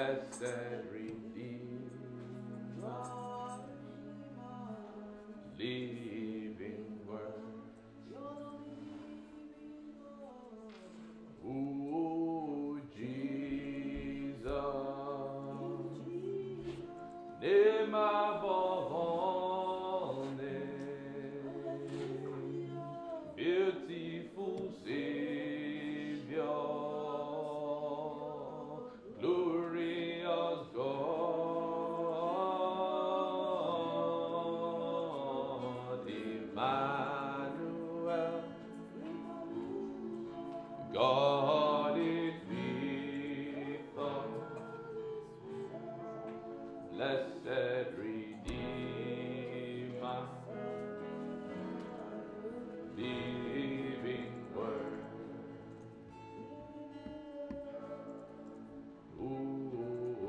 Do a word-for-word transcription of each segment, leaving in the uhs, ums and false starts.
blessed Redeemer, living word. Ooh, Jesus, name above all names, beautiful Savior, glorious God, Emmanuel, God is with us, blessed Redeemer, living word. Oh,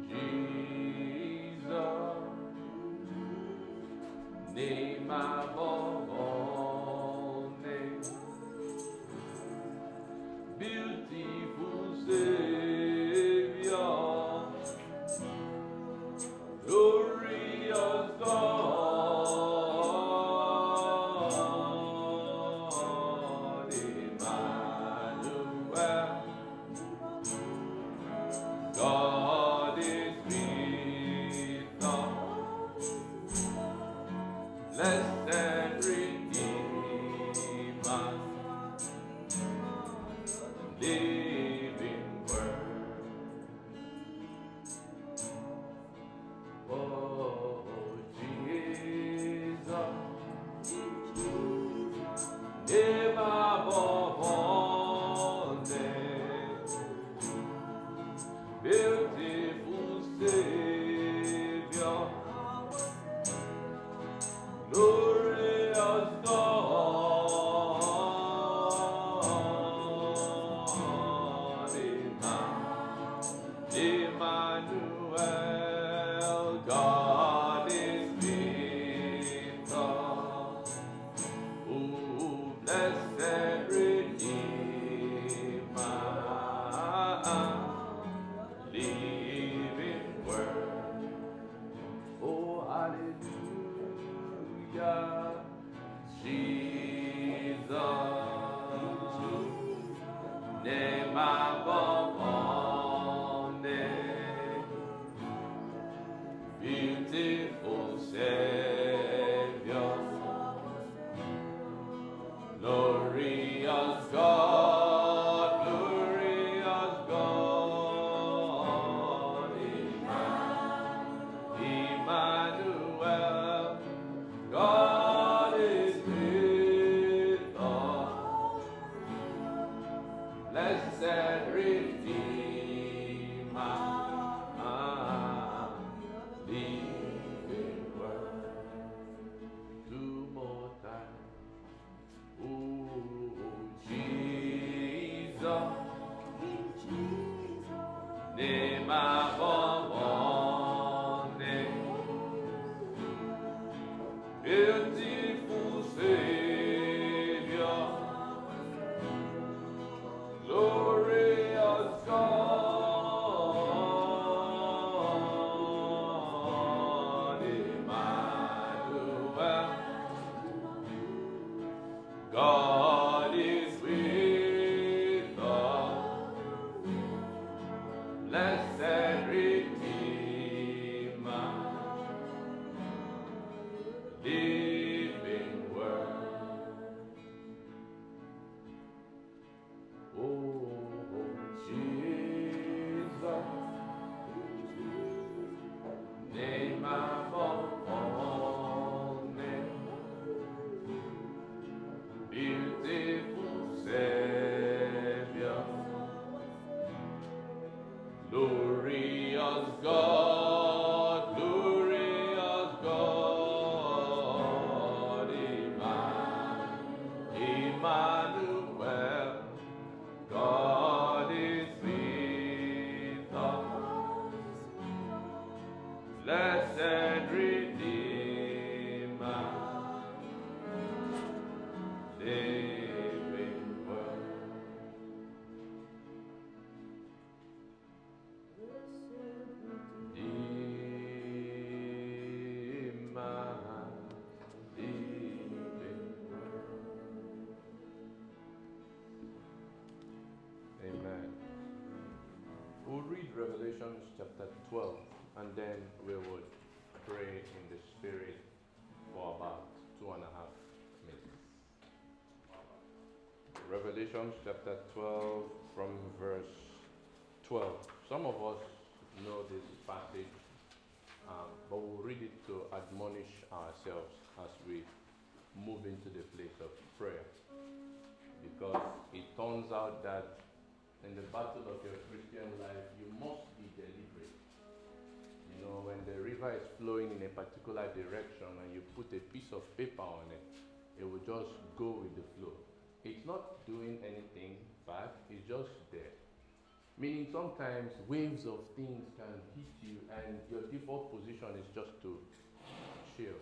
Jesus, name above all names, beautiful Savior, glorious God, Emmanuel, God is with us, blessed Redeemer, living word. Oh, Jesus, name above all names, beautiful Savior, glorious God, Emmanuel, God is with us. Oh, blessed Redeemer, living word. Oh, hallelujah, Jesus, name above all names, beautiful Savior, glorious God, glorious God, Emmanuel, God is with us, blessed Redeemer, living word. Two more times. Oh, Jesus, name above all names, beautiful Savior, glorious God, Emmanuel, God is with us, blessed Redeemer, living word. Oh, Jesus, name above all names, beautiful Savior, glorious God, glorious God, Emmanuel, God is with us, blessed Redeemer, living word. read Revelation chapter twelve, and then we would pray in the Spirit for about two and a half minutes. Revelation chapter twelve from verse twelve. Some of us know this passage, um, but we'll read it to admonish ourselves as we move into the place of prayer. Because it turns out that in the battle of your Christian life, you must be deliberate. You know, when the river is flowing in a particular direction and you put a piece of paper on it, it will just go with the flow. It's not doing anything bad, it's just there. Meaning sometimes waves of things can hit you and your default position is just to chill.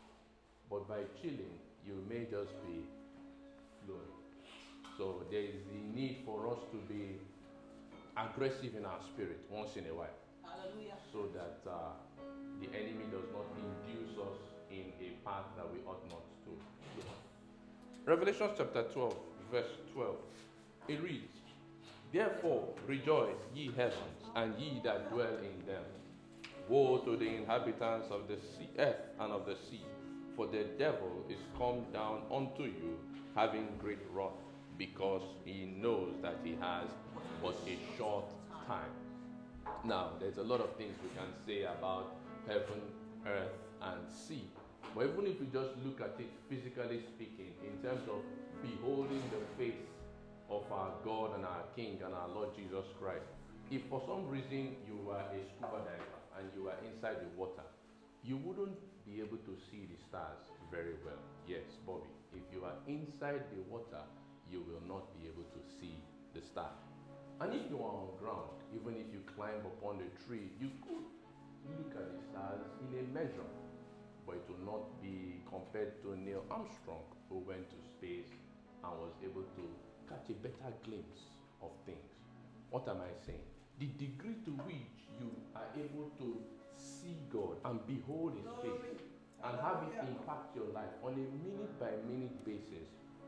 But by chilling, you may just be flowing. So there is the need for us to be aggressive in our spirit once in a while. Hallelujah. So that uh, the enemy does not induce us in a path that we ought not to flow. Revelation chapter twelve, verse twelve. It reads, "Therefore rejoice, ye heavens, and ye that dwell in them. Woe to the inhabitants of the sea, earth and of the sea, for the devil is come down unto you, having great wrath, because he knows that he has but a short time." Now, there's a lot of things we can say about heaven, earth, and sea. But even if we just look at it physically speaking, in terms of beholding the face of our God and our King and our Lord Jesus Christ, if for some reason you were a scuba diver and you were inside the water, you wouldn't be able to see the stars very well. Yes, Bobby, if you are inside the water, you will not be able to see the star. And if you are on ground, even if you climb upon a tree, you could look at the stars in a measure, but it will not be compared to Neil Armstrong, who went to space and was able to catch a better glimpse of things. What am I saying? The degree to which you are able to see God and behold His face and have it impact your life on a minute by minute basis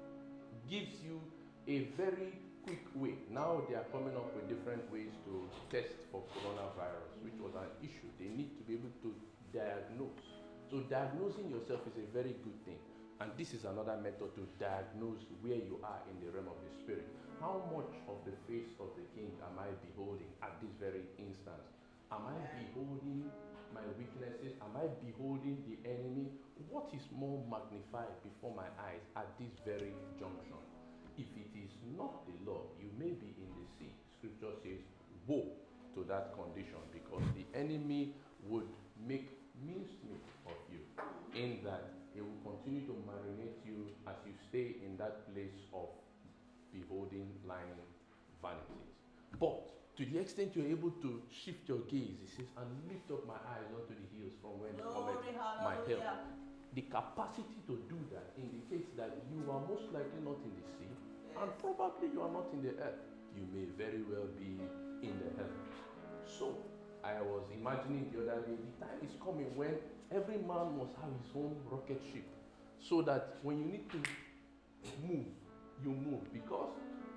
gives you a very quick way. Now they are coming up with different ways to test for coronavirus, which was an issue. They need to be able to diagnose. So diagnosing yourself is a very good thing. And this is another method to diagnose where you are in the realm of the Spirit. How much of the face of the King am I beholding at this very instance? Am I beholding my weaknesses? Am I beholding the enemy? What is more magnified before my eyes at this very junction? If it is not the Lord, you may be in the sea. Scripture says, woe to that condition, because the enemy would make mincemeat of you, in that he will continue to marinate you as you stay in that place of beholding lying vanities. But to the extent you're able to shift your gaze, he says, and lift up my eyes unto the hills from whence cometh my help. The capacity to do that indicates that you are most likely not in the sea, and probably you are not in the earth. You may very well be in the heavens. So, I was imagining the other day, the time is coming when every man must have his own rocket ship, so that when you need to move, you move. Because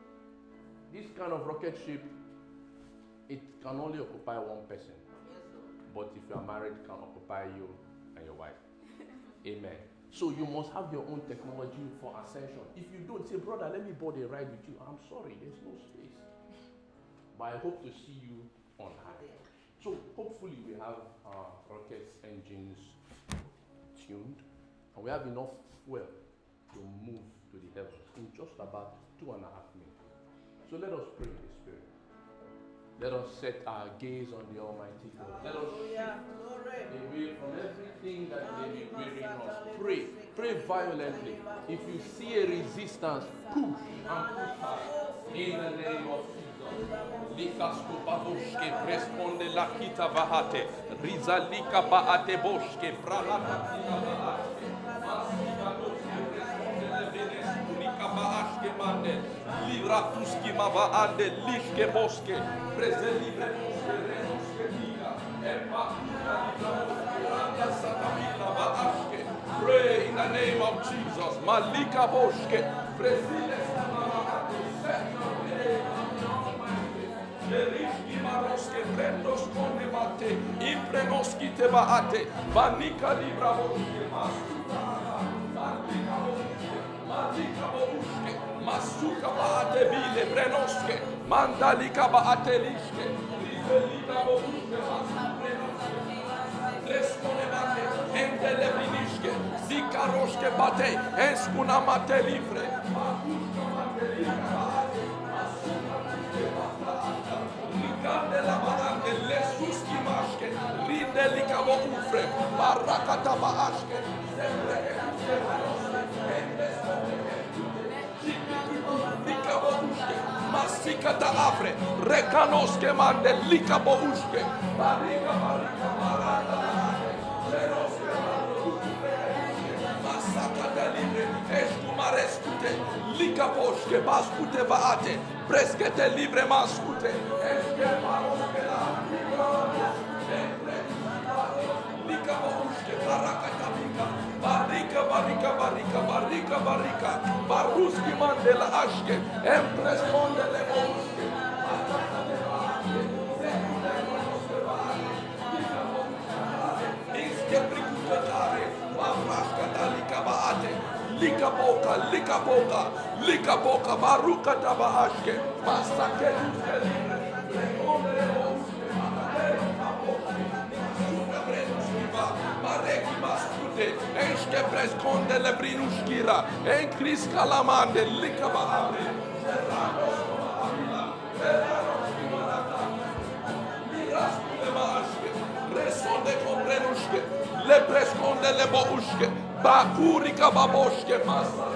this kind of rocket ship, it can only occupy one person. But if you are married, it can occupy you and your wife. Amen. So you must have your own technology for ascension. If you don't, say, brother, let me board a ride with you. I'm sorry, there's no space. But I hope to see you on high. So hopefully we have our rocket engines tuned, and we have enough fuel to move to the heavens in just about two and a half minutes. So let us pray in the Spirit. Let us set our gaze on the Almighty God. Let us shift away from everything that may be wearying us. Pray. Pray violently. If you see a resistance, push and push hard. In the name of Jesus. Likasko baboshke responde la kita vahate. Rizalika baate boshke pralaka kita vahate. Masika boshke responde levenes kunika baashke mande. Livratuski mava ande lishke boske. Preze libre boske renoske tia. Epa kuka libra boske randa sakamina baashke. Pray in the name of Jesus. Malika boshke. Prezile samavate. Set your name on the Almighty. Derishki maroske ate, imprenoski te baate, manika libra boske, masuka, manika boske, manika boske, masuka baate bile brenoske, mandalika baate liske, libra boske, masuka Leskone bate, endele binishke, zikaroshke bate, eskuna mate livre, makushka mate livre, Rikande la baande, lesuski mashke, rinde likabo ufre, barakata baashke, sempre likabo ushke, masikata afre, rekanoske mande, likabo ushke, barika barika baraka, Eskumareskute, likaposke baskute vaate, preskete livre maskute, eske paroske la, likaposke barakata bika, barika barika barika barika barika, baruski mandela ashke, empresmonde le boske, iske brikutare, babraska dalika baate, Likaboka, likaboka, likaboka, baruka tabaashke, masake duske libre, rekondere boske, suka brenuskiva, mareki baskute, enske preskonde le brinuskira, enkris kalamande, likaba abre, serranos komaabila, serranos kimarata, miraskule maashke, resonde komprenuske, le preskonde le bouske, Bakurika baboshke masa.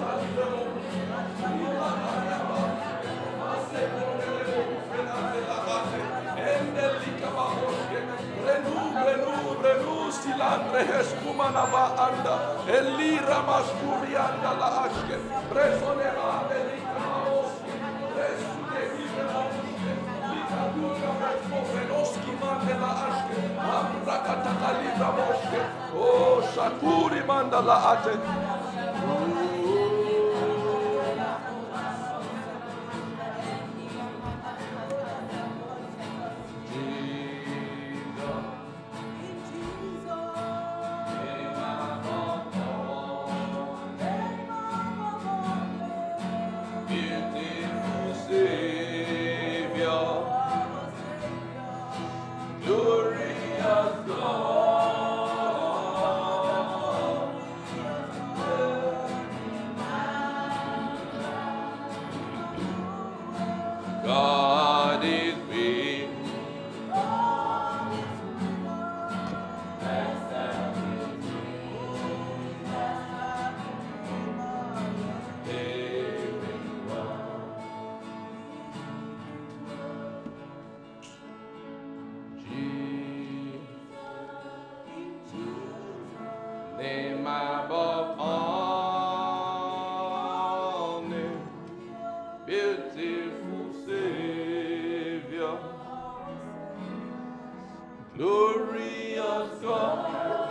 Endelika baboshke. Renu, renu, renu silandre heskumana ba anda. Elira maskuri anda la ashke. Presone adelika baboshke. Presune hibe baboshke. Lika duka presko frenoski mande la ashke. Amrakataka libra boshke. Oh, Shakuri mandala ate. God is big. Name above all names, beautiful Savior, glorious God,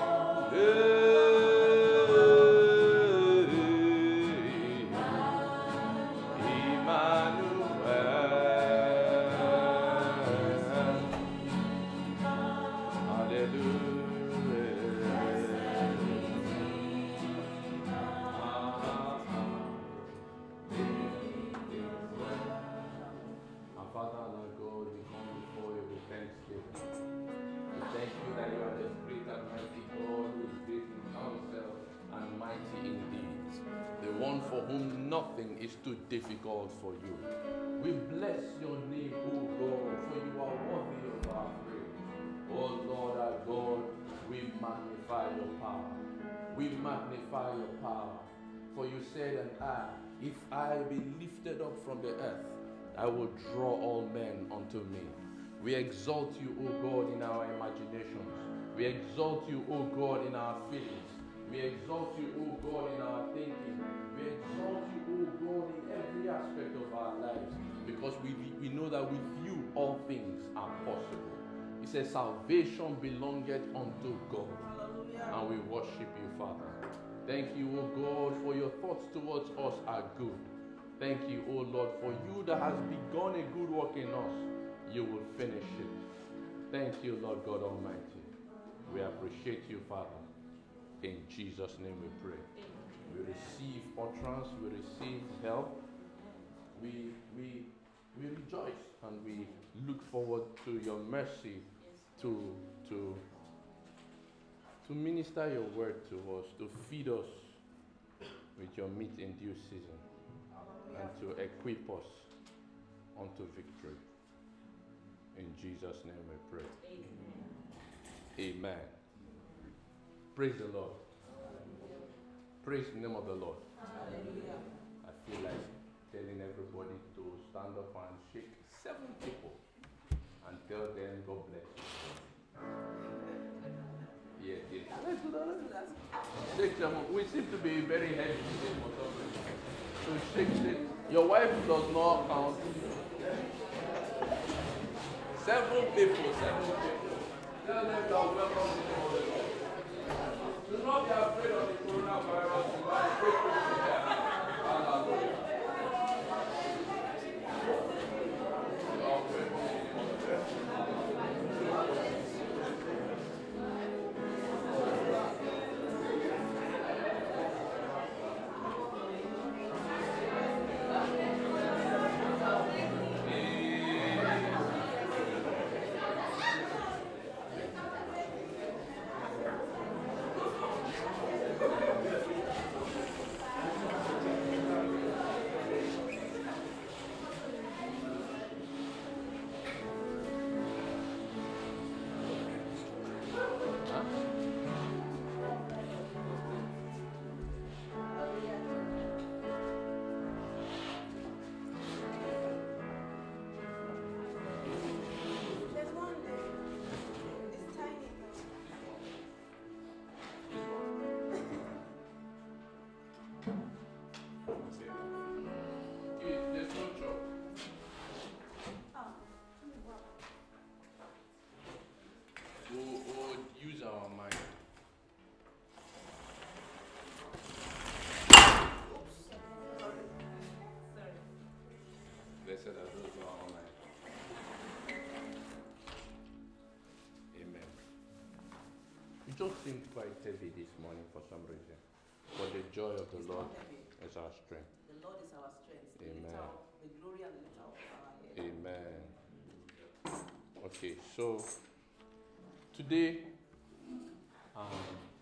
for whom nothing is too difficult for you. We bless your name, O God, for you are worthy of our praise. Oh Lord our God, we magnify your power. We magnify your power. For you said, and I, if I be lifted up from the earth, I will draw all men unto me. We exalt you, O God, in our imaginations. We exalt you, O God, in our feelings. We exalt you, O God, in our thinking. We exalt you, O God, in every aspect of our lives, because we, we know that with you all things are possible. He says, salvation belongeth unto God, and we worship you, Father. Thank you, O God, for your thoughts towards us are good. Thank you, O Lord, for you that has begun a good work in us, you will finish it. Thank you, Lord God Almighty. We appreciate you, Father. In Jesus' name we pray. We receive utterance, we receive help. We, we, we rejoice and we look forward to your mercy to, to, to minister your word to us, to feed us with your meat in due season, and to equip us unto victory. In Jesus' name we pray. Amen. Amen. Praise the Lord. Praise the name of the Lord. Hallelujah. I feel like telling everybody to stand up and shake seven people and tell them God bless you. Yes, yes. Let's do that. Let's do that. Shake them. We seem to be very heavy today for some reason. So shake, shake. Your wife does not count. Seven people, seven people. Tell them you are welcome to the name of the Lord. Do not be afraid of the coronavirus. You are a great person there. Hallelujah. You are welcome to the name of the Lord. There's one there. It's tiny though. There's no chop. Oh. We'll, we'll use our mind. Oops. Sorry. Sorry. Blessed are those who are online. Amen. You just seem quite heavy this morning for some reason. But the joy of the It's Lord not heavy. is our strength. The Lord is our strength. The Amen. lifter of- The glory and the lifter of our head. Amen. Okay, so today, um,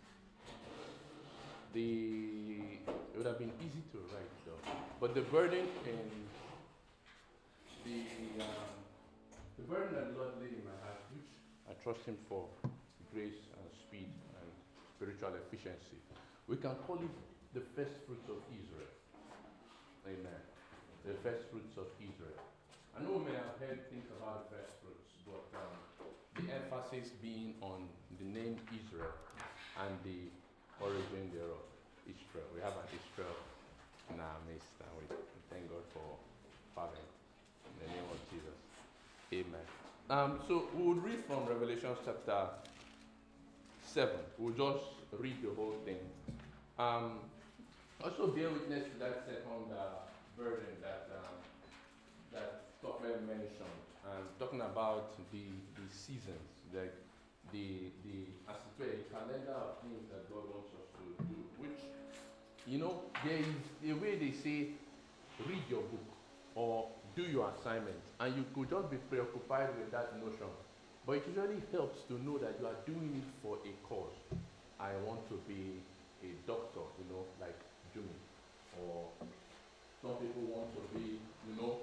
the it would have been easy to write though, but the burden in the um, the burden that the Lord laid in my heart, which I trust Him for grace and speed and spiritual efficiency, we can call it the first fruits of Israel. Amen. The first fruits of Israel. I know we may have heard things about the first fruits, but um, the emphasis being on the name Israel and the origin thereof. Israel. We have an Israel in our midst, and we thank God for having in the name of Jesus. Amen. Um, so we will read from Revelation chapter seven. We'll just read the whole thing. Um, also bear witness to that second uh, burden that um, that Topper mentioned, and talking about the the seasons, like the the as it were a calendar of things that God wants us to do. Which, you know, there is a way they say, read your book or do your assignment, and you could just be preoccupied with that notion. But it usually helps to know that you are doing it for a cause. I want to be a doctor, you know, like Jimmy, or some people want to be, you know,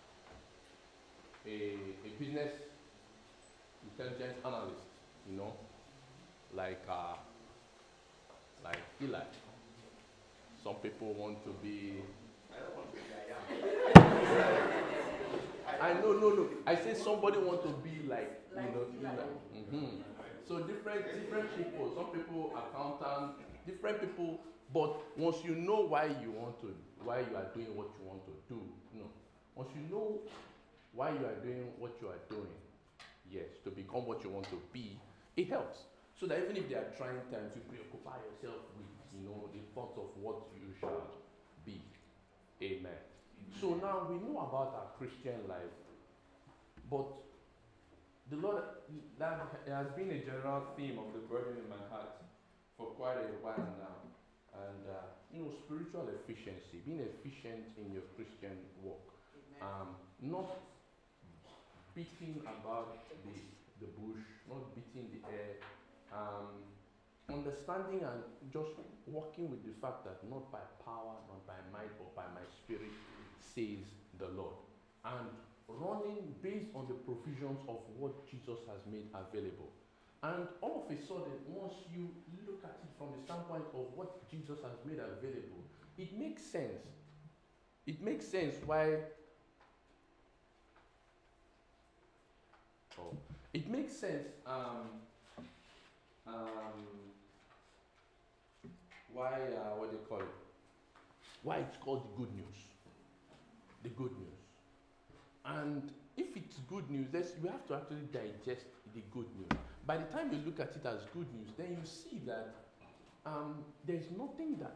a, a business intelligence analyst, you know, like uh, like Eli. Some people want to be. I don't want to be I am. I know, no, no. I say somebody want to be like, you know, Eli. Mm-hmm. So different, different people. Some people accountant, different people. But once you know why you want to, why you are doing what you want to do, you know, once you know why you are doing what you are doing, yes, to become what you want to be, it helps. So that even if there are trying times, you preoccupy yourself with, you know, the thoughts of what you shall be. Amen. Amen. So now we know about our Christian life, but the Lord, that has been a general theme of the burden in my heart for quite a while now. And, uh, you know, spiritual efficiency, being efficient in your Christian walk. Um, not beating about the, the bush, not beating the air. Um, understanding and just walking with the fact that not by power, not by might, but by my spirit, says the Lord. And running based on the provisions of what Jesus has made available. And all of a sudden, once you look at it from the standpoint of what Jesus has made available, it makes sense. It makes sense why. Oh, it makes sense. Um, um, why? Uh, what do you call it? Why it's called the good news? The good news. And if it's good news, you have to actually digest the good news. By the time you look at it as good news, then you see that um, there's nothing that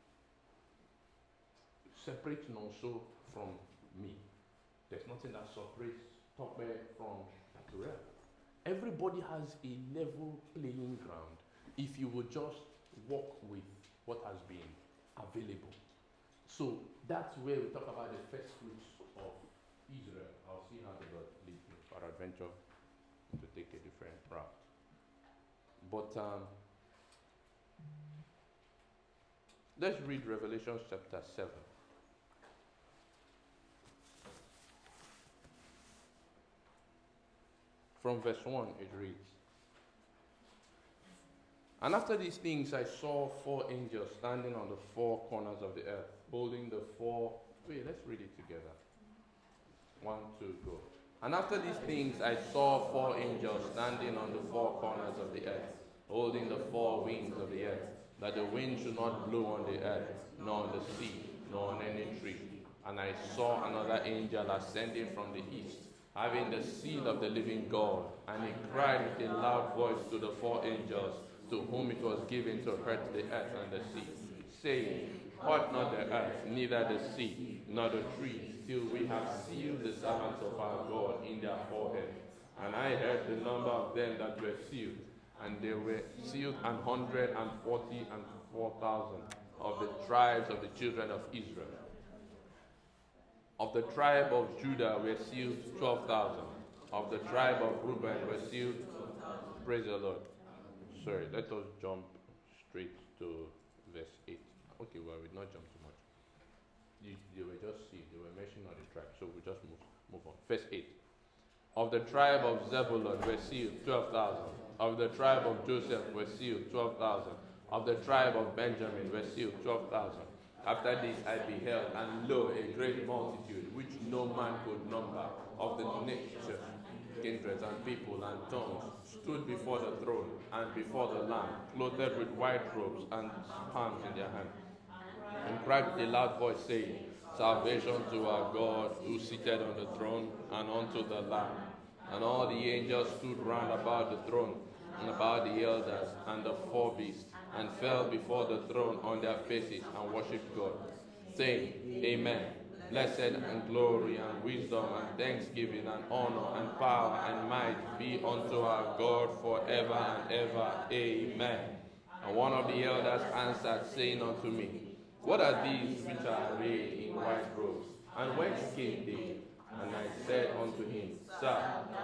separates Nonso from me. There's nothing that separates Tope from Turel. Everybody has a level playing ground if you will just walk with what has been available. So that's where we talk about the first fruits of Israel. I'll see how the Lord leads me for adventure to take a different route. But um, let's read Revelation chapter seven. From verse one, it reads, "And after these things I saw four angels standing on the four corners of the earth, holding the four..." Wait, let's read it together. One, two, go. "And after these things I saw four angels standing on the four corners of the earth, holding the four winds of the earth, that the wind should not blow on the earth, nor on the sea, nor on any tree. And I saw another angel ascending from the east, having the seal of the living God, and he cried with a loud voice to the four angels, to whom it was given to hurt the earth and the sea, saying, Hurt not the earth, neither the sea, nor the trees, till we have sealed the servants of our God in their foreheads. And I heard the number of them that were sealed, and they were sealed an hundred and forty and four thousand of the tribes of the children of Israel. Of the tribe of Judah were sealed twelve thousand. Of the tribe of Reuben were sealed. Praise the Lord. Sorry, let us jump straight to verse eight. Okay, well, we'll not jump too much. You, they were just sealed. They were mentioned on the tribe, so we'll just move, move on. Verse eight. Of the tribe of Zebulun were sealed twelve thousand. Of the tribe of Joseph were sealed twelve thousand. Of the tribe of Benjamin were sealed twelve thousand. After this I beheld, and lo, a great multitude, which no man could number, of the nations, kindreds, and people, and tongues, stood before the throne, and before the Lamb, clothed with white robes, and palms in their hands, and cried with a loud voice, saying, Salvation to our God, who sitteth on the throne, and unto the Lamb. And all the angels stood round about the throne, and about the elders, and the four beasts, and fell before the throne on their faces, and worshipped God, saying, Amen. Blessed and glory and wisdom and thanksgiving and honor and power and might be unto our God forever and ever. Amen. And one of the elders answered, saying unto me, What are these which are arrayed in white robes? And whence came they? And I said unto him, Sir.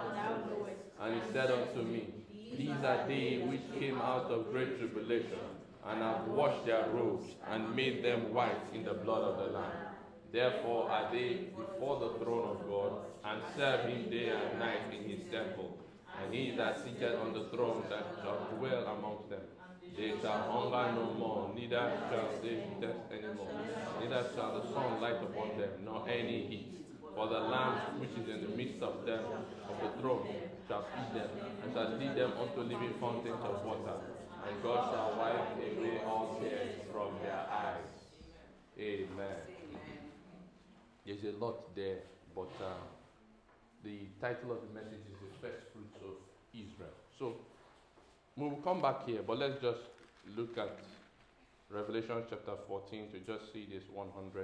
And he said unto me, These are they which came out of great tribulation, and have washed their robes, and made them white in the blood of the Lamb. Therefore are they before the throne of God, and serve him day and night in his temple. And he that sitteth on the throne that shall dwell amongst them. They shall hunger no more, neither shall they thirst any more, neither shall the sun light upon them, nor any heat. For the Lamb which is in the midst of them, of the throne, shall feed them, and shall lead them unto living fountains of water. And God shall wipe away all tears from their eyes. Amen. There's a lot there, but uh, the title of the message is the first fruits of Israel. So we'll come back here, but let's just look at Revelation chapter fourteen to just see this one hundred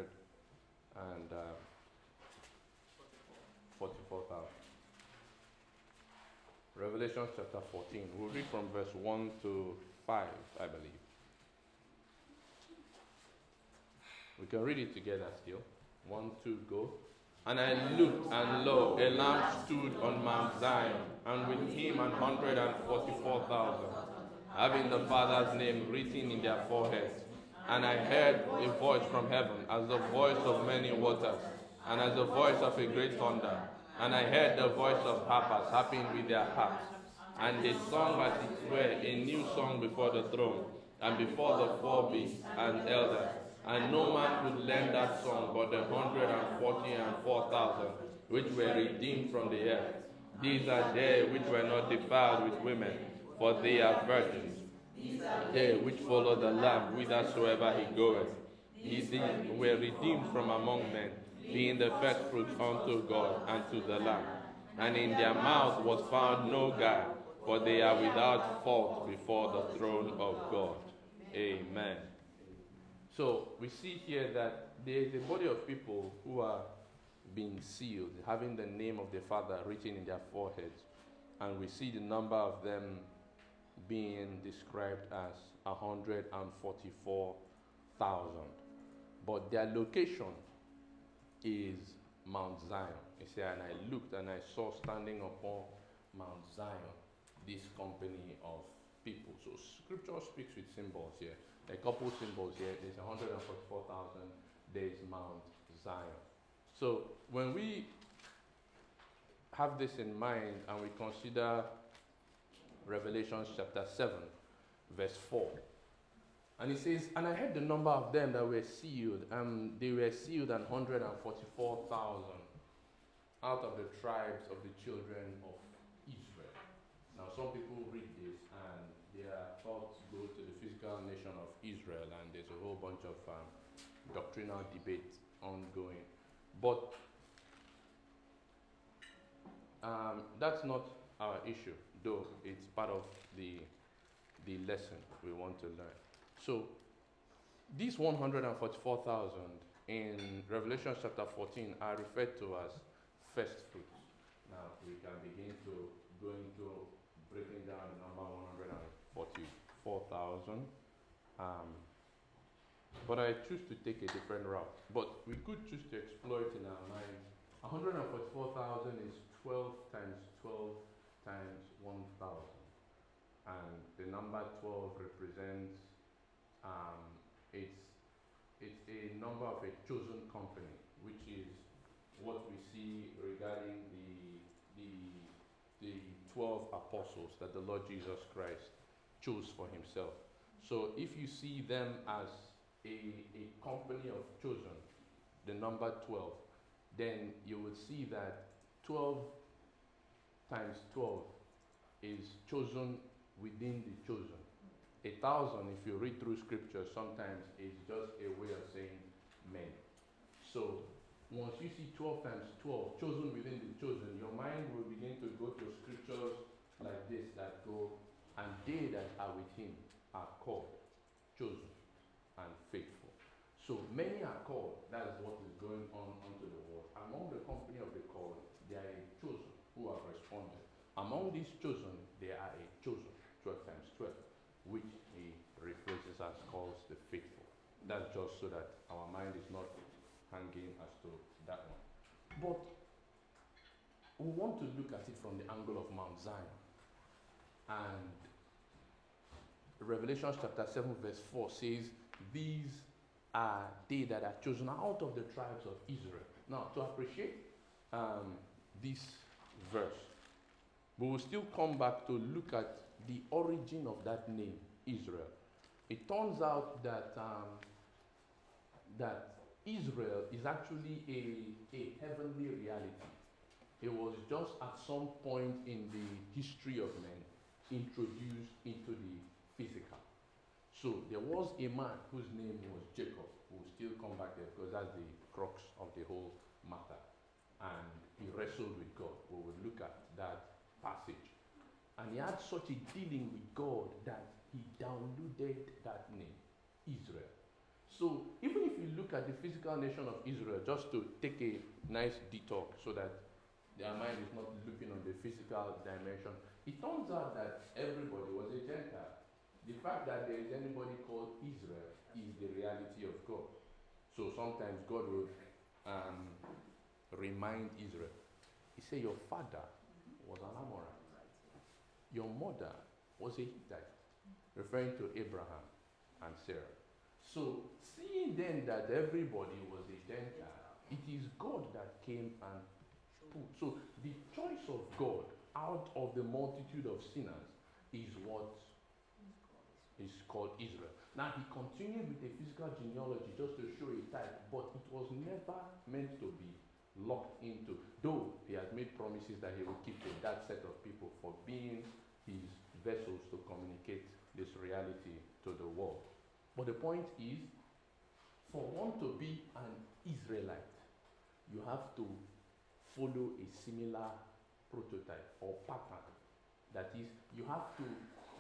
forty-four thousand. Revelation chapter fourteen. We'll read from verse one to five, I believe. We can read it together still. One, two, go. And I looked, and lo, a lamb stood on Mount Zion, and with him an hundred and forty-four thousand, having the Father's name written in their foreheads. And I heard a voice from heaven, as the voice of many waters, and as the voice of a great thunder. And I heard the voice of harpers harping with their harps. And they sung as it were a new song before the throne, and before the four beasts and elders. And no man could learn that song but the hundred and forty and four thousand, which were redeemed from the earth. These are they which were not defiled with women, for they are virgins. They which follow the Lamb whithersoever he goeth. These were redeemed from among men, being the first fruits unto God and to the Lamb. And in their mouth was found no guile, for they are without fault before the throne of God. Amen. So we see here that there is a body of people who are being sealed, having the name of the Father written in their foreheads. And we see the number of them being described as one hundred forty-four thousand. But their location is Mount Zion. He said, and I looked and I saw standing upon Mount Zion this company of people. So scripture speaks with symbols here. A couple symbols here. There's one hundred forty-four thousand. There's Mount Zion. So when we have this in mind and we consider Revelation chapter seven, verse four. And it says, and I heard the number of them that were sealed, and they were sealed an one hundred forty-four thousand out of the tribes of the children of Israel. Now some people read this and their thoughts go to the physical nation of Israel, and there's a whole bunch of um, doctrinal debate ongoing. But um, that's not our issue, though it's part of the, the lesson we want to learn. So, these one hundred forty-four thousand in Revelation chapter fourteen are referred to as first fruits. Now, we can begin to go into breaking down the number one hundred forty-four thousand. Um, but I choose to take a different route. But we could choose to explore it in our minds. one hundred forty-four thousand is twelve times twelve times one thousand. And the number twelve represents, um, it's, it's a number of a chosen company, which is what we see regarding the, the, the twelve apostles that the Lord Jesus Christ chose for himself. So if you see them as a, a company of chosen, the number twelve, then you would see that twelve times twelve is chosen within the chosen. A thousand, if you read through scripture, sometimes is just a way of saying men. So once you see twelve times twelve, chosen within the chosen, your mind will begin to go to scriptures like this that go, and they that are with him are called, chosen, and faithful. So many are called, that is what is going on unto the world. Among the company of the called, there are a chosen who have responded. Among these chosen, there are a chosen, twelve times twelve, which he rephrases as calls the faithful. That's just so that our mind is not hanging as to that one. But we want to look at it from the angle of Mount Zion. And Revelation chapter seven verse four says, these are they that are chosen out of the tribes of Israel. Now, to appreciate um, this verse, we will still come back to look at the origin of that name, Israel. It turns out that um, that Israel is actually a, a heavenly reality. It was just at some point in the history of men introduced into the physical. So there was a man whose name was Jacob. We'll still come back there because that's the crux of the whole matter. And he wrestled with God. We will look at that passage. And he had such a dealing with God that he downloaded that name, Israel. So even if you look at the physical nation of Israel, just to take a nice detour so that Their mind is not looking on the physical dimension. It turns out that everybody was a Gentile. The fact that there is anybody called Israel is the reality of God. So sometimes God will um, remind Israel. He said, your father was an Amorite. Your mother was a Hittite, referring to Abraham and Sarah. So, seeing then that everybody was a Gentile, it is God that came and put. So, the choice of God out of the multitude of sinners is what is called Israel. Now, he continued with a physical genealogy just to show a type, but it was never meant to be locked into, though he has made promises that he will keep to that set of people for being his vessels to communicate this reality to the world. But the point is, for one to be an Israelite, you have to follow a similar prototype or pattern. That is, you have to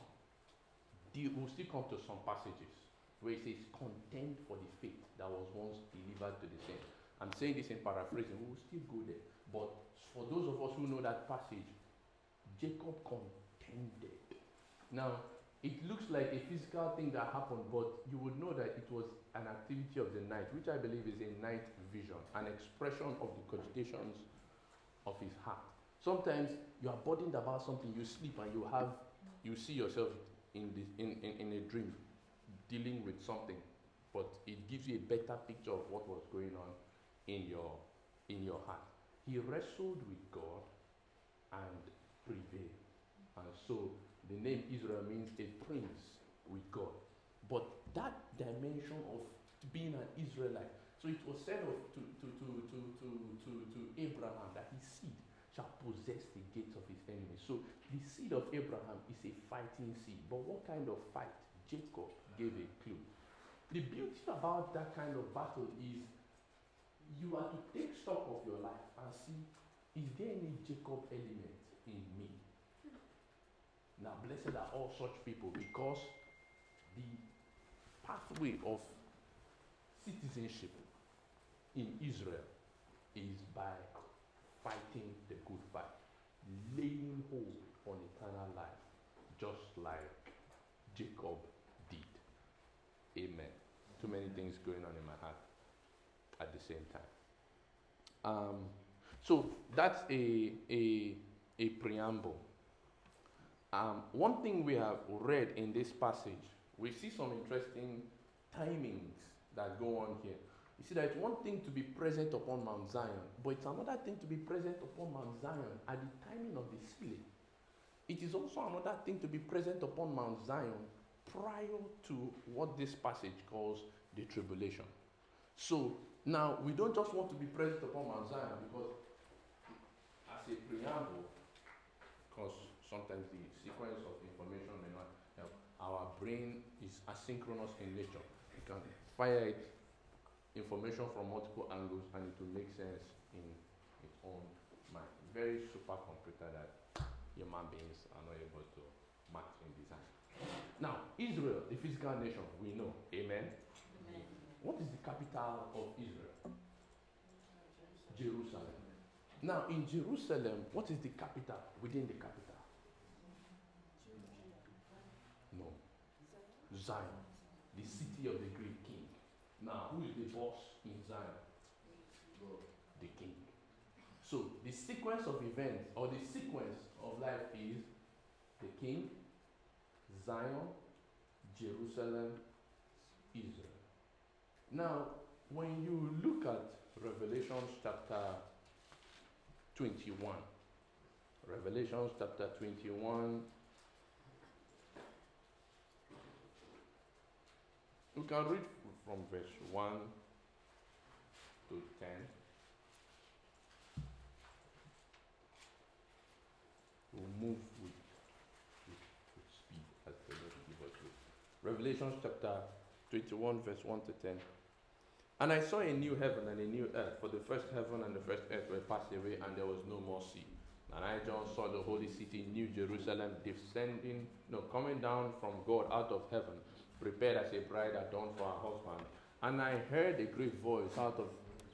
deal, we'll still come to some passages where it says contend for the faith that was once delivered to the saints. I'm saying this in paraphrasing, we will still go there. But for those of us who know that passage, Jacob contended. Now, it looks like a physical thing that happened, but you would know that it was an activity of the night, which I believe is a night vision, an expression of the cogitations of his heart. Sometimes you are burdened about something, you sleep and you have, you see yourself in, the, in, in, in a dream dealing with something, but it gives you a better picture of what was going on in your, in your heart. He wrestled with God and prevailed. And so the name Israel means a prince with God. But that dimension of being an Israelite, so it was said of to, to, to, to, to, to, to Abraham that his seed shall possess the gates of his enemies. So the seed of Abraham is a fighting seed. But what kind of fight? Jacob gave a clue. The beauty about that kind of battle is you are to take stock of your life and see, is there any Jacob element in me? Now, blessed are all such people, because the pathway of citizenship in Israel is by fighting the good fight, laying hold on eternal life, just like Jacob did. Amen. Too many things going on in my heart at the same time. Um, so that's a, a, a preamble. Um, one thing we have read in this passage, we see some interesting timings that go on here. You see that it's one thing to be present upon Mount Zion, but it's another thing to be present upon Mount Zion at the timing of the sealing. It is also another thing to be present upon Mount Zion prior to what this passage calls the tribulation. So now we don't just want to be present upon Mount Zion because as a preamble, because sometimes the sequence of information may not help. Our brain is asynchronous in nature. You can fire it, information from multiple angles, and it will make sense in its own mind. Very supercomputer that human beings are not able to match in design. Now, Israel, the physical nation, we know. Amen? Amen. What is the capital of Israel? Jerusalem. Now, in Jerusalem, what is the capital within the capital? No. Zion, the city of the great king. Now, who is the boss in Zion? The king. So, the sequence of events, or the sequence of life is the king, Zion, Jerusalem, Israel. Now, when you look at Revelation chapter twenty-one, Revelation chapter twenty-one, we can read from verse one to ten. We'll move with, with, with speed as the Lord give us with. Revelation chapter twenty-one, verse one to ten. And I saw a new heaven and a new earth, for the first heaven and the first earth were passed away, and there was no more sea. And I, John, saw the holy city, New Jerusalem, descending, no, coming down from God out of heaven, prepared as a bride adorned for her husband. And I heard a great voice out of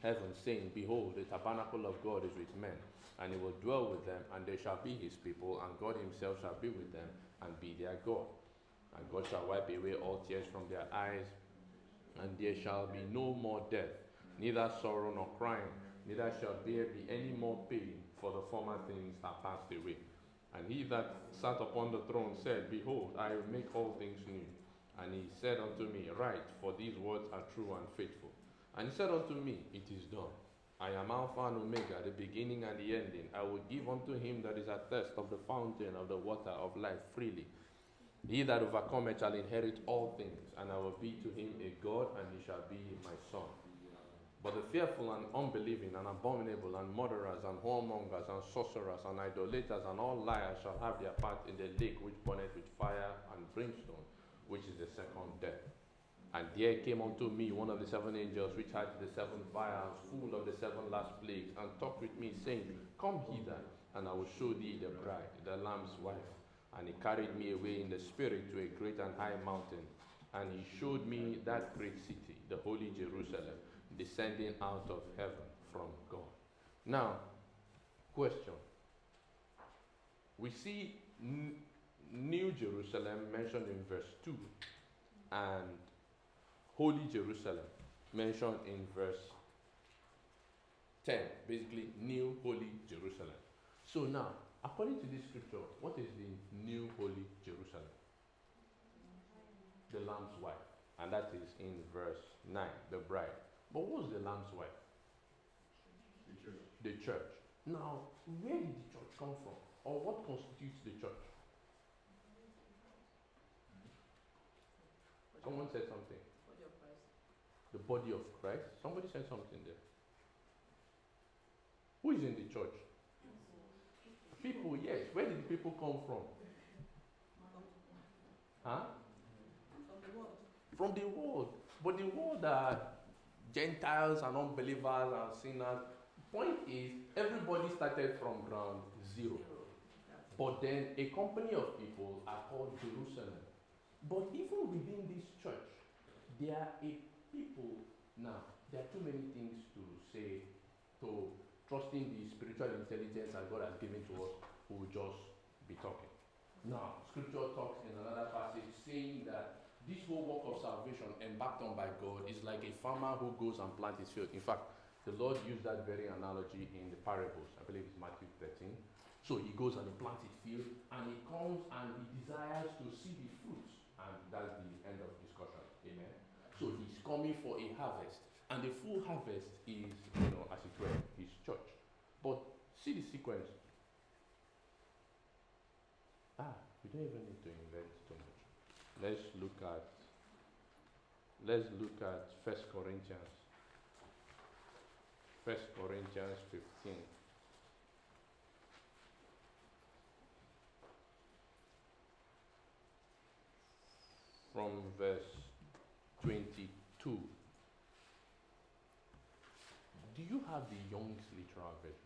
heaven, saying, Behold, the tabernacle of God is with men, and he will dwell with them, and they shall be his people, and God himself shall be with them, and be their God. And God shall wipe away all tears from their eyes, and there shall be no more death, neither sorrow nor crying, neither shall there be any more pain, for the former things are passed away. And he that sat upon the throne said, Behold, I will make all things new. And he said unto me, Write, for these words are true and faithful. And he said unto me, It is done. I am Alpha and Omega, the beginning and the ending. I will give unto him that is athirst of the fountain of the water of life freely. He that overcometh shall inherit all things, and I will be to him a God, and he shall be my son. But the fearful and unbelieving and abominable and murderers and whoremongers and sorcerers and idolaters and all liars shall have their part in the lake which burneth with fire and brimstone, which is the second death. And there came unto me one of the seven angels which had the seven vials full of the seven last plagues, and talked with me, saying, Come hither, and I will show thee the bride, the Lamb's wife. And he carried me away in the spirit to a great and high mountain, and he showed me that great city, the holy Jerusalem, descending out of heaven from God. Now, question. We see n- New Jerusalem mentioned in verse two, and Holy Jerusalem mentioned in verse ten. Basically, New Holy Jerusalem. So now, according to this scripture, what is the New Holy Jerusalem? The Lamb's wife. And that is in verse nine, the bride. But what's the Lamb's wife? The church. The church. Now, where did the church come from? Or what constitutes the church? Someone said something. Body of Christ. The body of Christ. Somebody said something there. Who is in the church? People, yes. Where did the people come from? Huh? From the world. From the world. But the world are Gentiles and unbelievers and sinners. Point is, everybody started from ground zero. But then a company of people are called Jerusalem. But even within this church, there are a people. Now, there are too many things to say to trusting the spiritual intelligence that God has given to us, who will just be talking. Now, scripture talks in another passage saying that this whole work of salvation embarked on by God is like a farmer who goes and plants his field. In fact, the Lord used that very analogy in the parables. I believe it's Matthew thirteen. So he goes and he plants his field, and he comes and he desires to see the fruits. And that's the end of discussion. Amen. So he's coming for a harvest. And the full harvest is, you know, as it were, his church. But see the sequence. Ah, we don't even need to invent too much. Let's look at let's look at First Corinthians. First Corinthians fifteen. From verse twenty-two. Do you have the Young's literal version?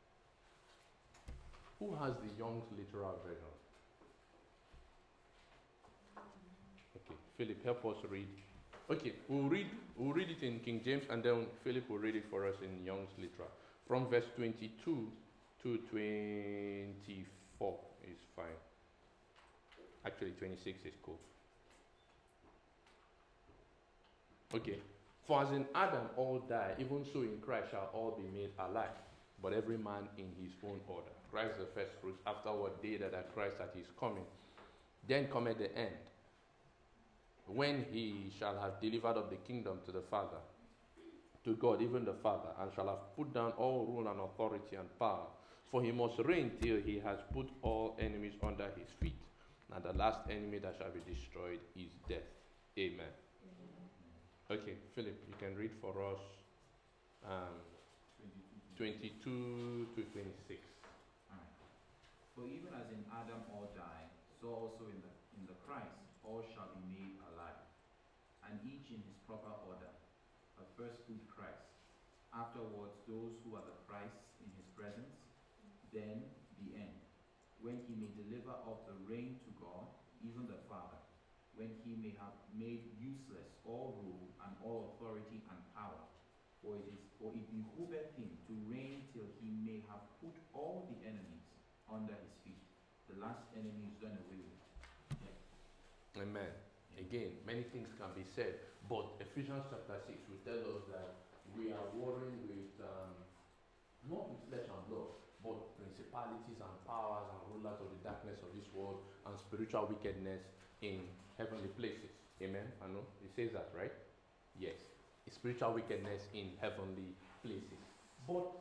Who has the Young's literal version? Okay, Philip, help us read. Okay, we'll read we'll read it in King James, and then Philip will read it for us in Young's literal. From verse twenty-two to twenty-four is fine. Actually, twenty-six is cool. Okay. For as in Adam all die, even so in Christ shall all be made alive, but every man in his own order. Christ the first fruits, afterward they that are Christ at his coming. Then cometh the end, when he shall have delivered up the kingdom to the Father, to God, even the Father, and shall have put down all rule and authority and power. For he must reign till he has put all enemies under his feet. And the last enemy that shall be destroyed is death. Amen. Okay, Philip, you can read for us um, twenty-two to twenty-six. Alright. For even as in Adam all die, so also in the in the Christ all shall be made alive, and each in his proper order. But first fruit Christ, afterwards those who are the Christ in his presence, then the end, when he may deliver up the reign to God, even the Father, when he may have made useless all rule and all authority and power. For it is for it behooveth him to reign till he may have put all the enemies under his feet. The last enemy is done away with. Yeah. Amen. Yeah. Again, many things can be said, but Ephesians chapter six will tell us that we are warring with, um, not with flesh and blood, but principalities and powers and rulers of the darkness of this world and spiritual wickedness in heavenly places. Amen. I know it says that, right? Yes. Spiritual wickedness in heavenly places. But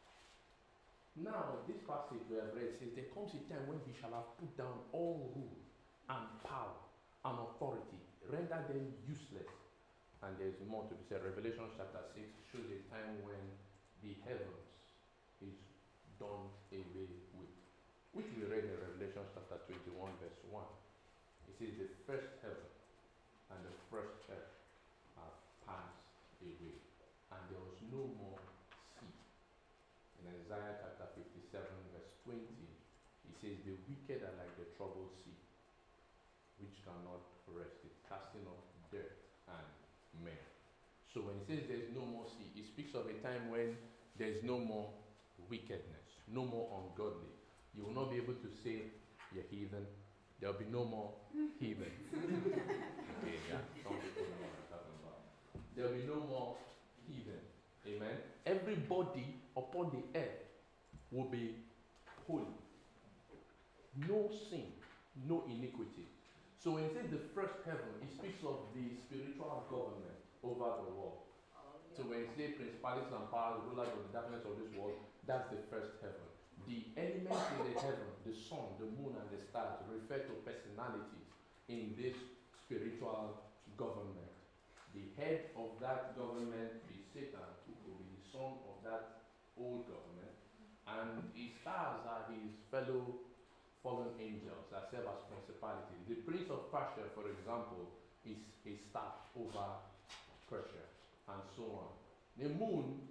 now, this passage we have read says, there comes a time when he shall have put down all rule and power and authority, render them useless. And there's more to be said. Revelation chapter six shows a time when the heavens is done away with, which we read in Revelation chapter twenty-one, verse one. It says, the first heaven and the first earth have passed away, and there was no more sea. In Isaiah chapter fifty-seven, verse twenty, he says, the wicked are like the troubled sea, which cannot rest, it casting off dirt and men. So when he says there's no more sea, he speaks of a time when there's no more wickedness, no more ungodly. You will not be able to say you're heathen. There'll be no more heathen. Okay, yeah, some people know what I'm talking about. There'll be no more heathen. Amen. Everybody upon the earth will be holy. No sin, no iniquity. So when it says the first heaven, it speaks of the spiritual government over the world. Oh, yeah. So when it says principalities and powers, rulers of the darkness of this world, that's the first heaven. The elements in the heaven, the sun, the moon, and the stars, refer to personalities in this spiritual government. The head of that government is Satan, who will be the son of that old government, and his stars are his fellow fallen angels that serve as principalities. The prince of Persia, for example, is a staff over Persia, and so on. The moon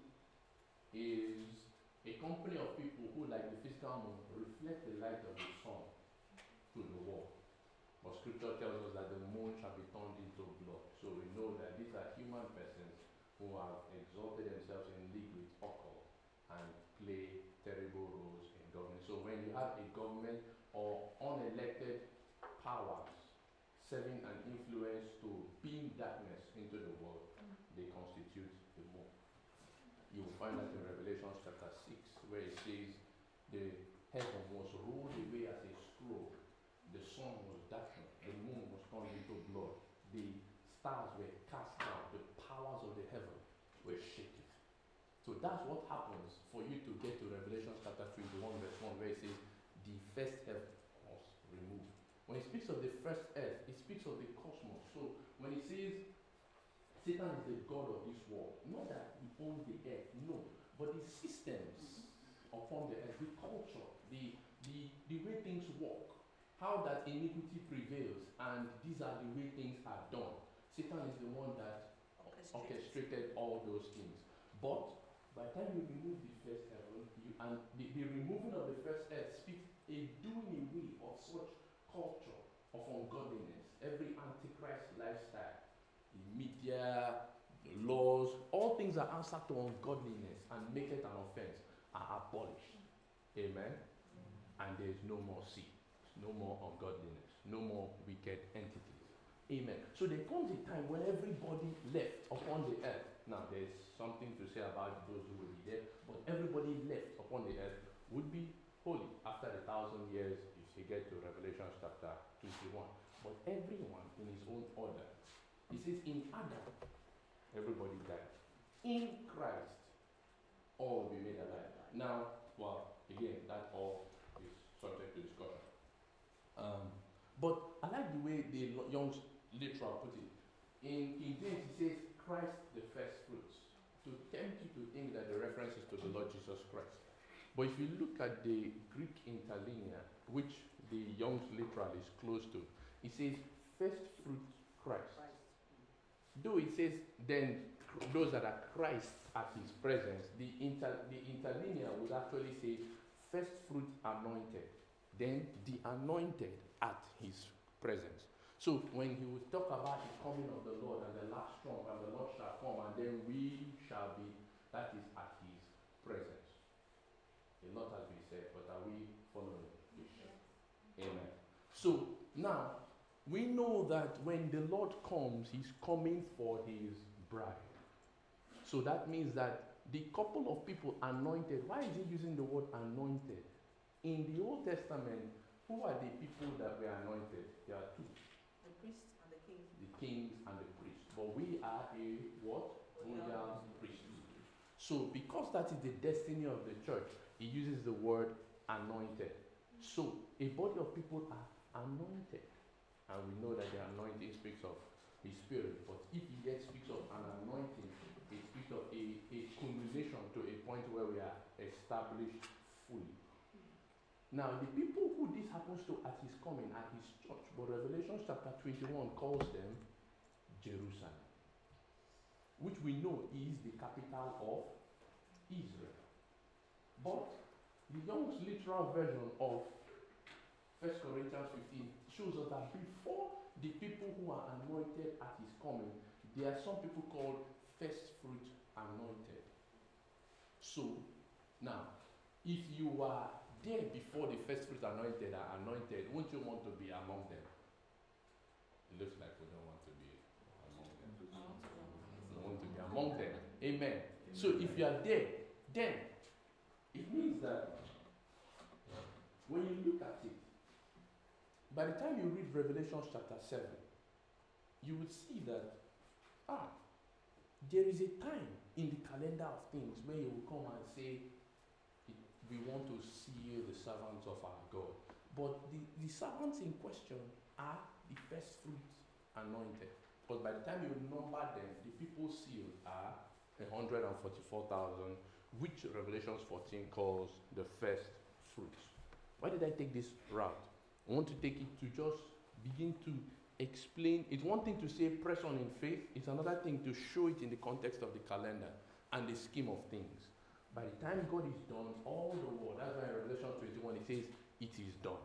is a company of people who, like the physical moon, reflect the light of the sun to the world. But scripture tells us that the moon shall be turned into blood. So we know that these are human persons who have exalted themselves in league with occult and play terrible roles in government. So when you have a government or unelected powers serving an influence to beam darkness into the world, they constitute the moon. You will find that in Revelation chapter six, where it says the heaven was rolled away as a scroll, the sun was darkened, the moon was turned into blood, the stars were cast down, the powers of the heaven were shaken. So that's what happens for you to get to Revelation chapter twenty-one, verse one, where it says the first heaven was removed. When it speaks of the first earth, it speaks of the cosmos. So when it says Satan is the god of this world, not that he owns the earth, no, but the systems upon the earth, the culture, the, the, the way things work, how that iniquity prevails, and these are the way things are done. Satan is the one that Orchestrated. orchestrated all those things. But by the time you remove the first heaven, you, and the, the removing of the first earth speaks a doing away of such culture of ungodliness, every antichrist lifestyle, the media, the laws, all things that answer to ungodliness and make it an offense are abolished. Amen. And there is no more sin, no more ungodliness, no more wicked entities. Amen. So there comes a time when everybody left upon the earth. Now there's something to say about those who will be there, but everybody left upon the earth would be holy after the thousand years if you get to Revelation chapter twenty-one. But everyone in his own order. He says in Adam, everybody died. In Christ, all will be made alive. Now, well, again, that all is subject to discussion. Um, but I like the way the Young's literal put it. In King James, he says, Christ the first fruits, to tempt you to think that the reference is to the Lord Jesus Christ. But if you look at the Greek interlinear, which the Young's literal is close to, it says, first fruit Christ. Christ. Though it says, then those that are Christ at his presence, the, inter, the interlinear would actually say, first fruit anointed, then the anointed at his presence. So when he would talk about the coming of the Lord and the last trump and the Lord shall come and then we shall be, that is at his presence. A lot has been said, but are we following? Yes. Amen. So now we know that when the Lord comes, he's coming for his bride. So that means that the couple of people anointed, why is he using the word anointed? In the Old Testament, who are the people that were anointed? There are two. The priest and the king. The kings and the priests. But we are a what? Royal priesthood. So because that is the destiny of the church, he uses the word anointed. So a body of people are anointed. And we know that the anointing speaks of his spirit. But if he yet speaks of an anointing, it speaks of a, a culmination to a point where we are established fully. Now, the people who this happens to at his coming are his church, but Revelation chapter twenty-one calls them Jerusalem, which we know is the capital of Israel. But the Young's literal version of First Corinthians fifteen shows us that before the people who are anointed at his coming, there are some people called first fruit anointed. So, now, if you are there before the first fruit anointed are anointed, won't you want to be among them? It looks like we don't want to be among them. We want to be among them. Amen. So if you are there, then it means that when you look at it, by the time you read Revelation chapter seven, you would see that ah, there is a time in the calendar of things where you will come and say, we want to see the servants of our God. But the, the servants in question are the first fruits anointed. Because by the time you number them, the people sealed are one hundred forty-four thousand, which Revelation fourteen calls the first fruits. Why did I take this route? I want to take it to just begin to explain. It's one thing to say press on in faith. It's another thing to show it in the context of the calendar and the scheme of things. By the time God is done, all the world, that's why in Revelation twenty-one it says, it is done.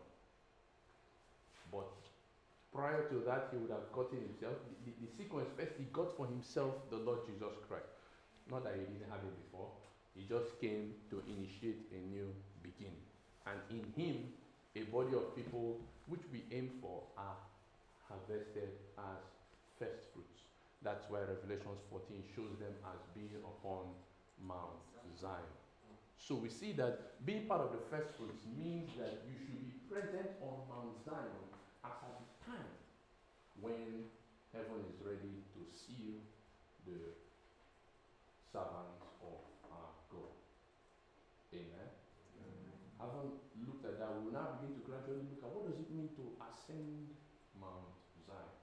But prior to that, he would have gotten himself, the, the, the sequence first, he got for himself the Lord Jesus Christ. Not that he didn't have it before, he just came to initiate a new beginning. And in him, a body of people which we aim for are harvested as first fruits. That's why Revelation fourteen shows them as being upon Mount Zion. So we see that being part of the first fruits means that you should be present on Mount Zion as at the time when heaven is ready to seal the servants of our God. Amen. Amen. Having looked at that, we will now begin to gradually look at what does it mean to ascend Mount Zion.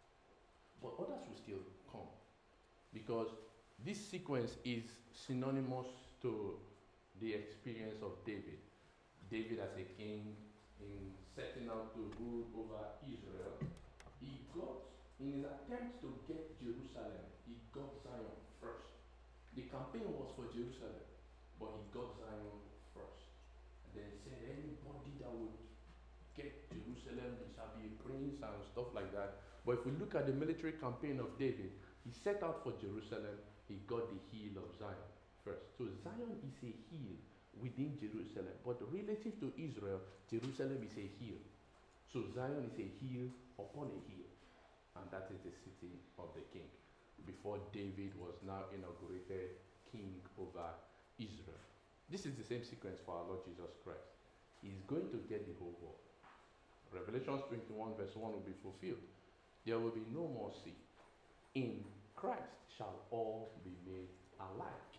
But others will still come, because this sequence is synonymous to the experience of David. David as a king, in setting out to rule over Israel, he got, in his attempt to get Jerusalem, he got Zion first. The campaign was for Jerusalem, but he got Zion first. And then he said, anybody that would get Jerusalem, he shall be a prince and stuff like that. But if we look at the military campaign of David, he set out for Jerusalem, he got the hill of Zion first. So Zion is a hill within Jerusalem, but relative to Israel, Jerusalem is a hill. So Zion is a hill upon a hill, and that is the city of the king, before David was now inaugurated king over Israel. This is the same sequence for our Lord Jesus Christ. He's going to get the whole world. Revelation twenty-one verse one will be fulfilled. There will be no more sea. In Christ shall all be made alike,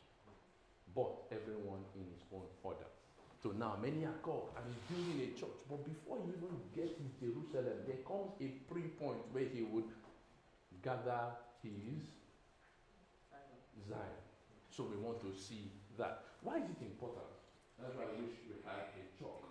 but everyone in his own order. So now many are called and he's building a church, but before he even gets to Jerusalem, there comes a pre-point where he would gather his Zion. So we want to see that. Why is it important? That's why I wish we had a chalk.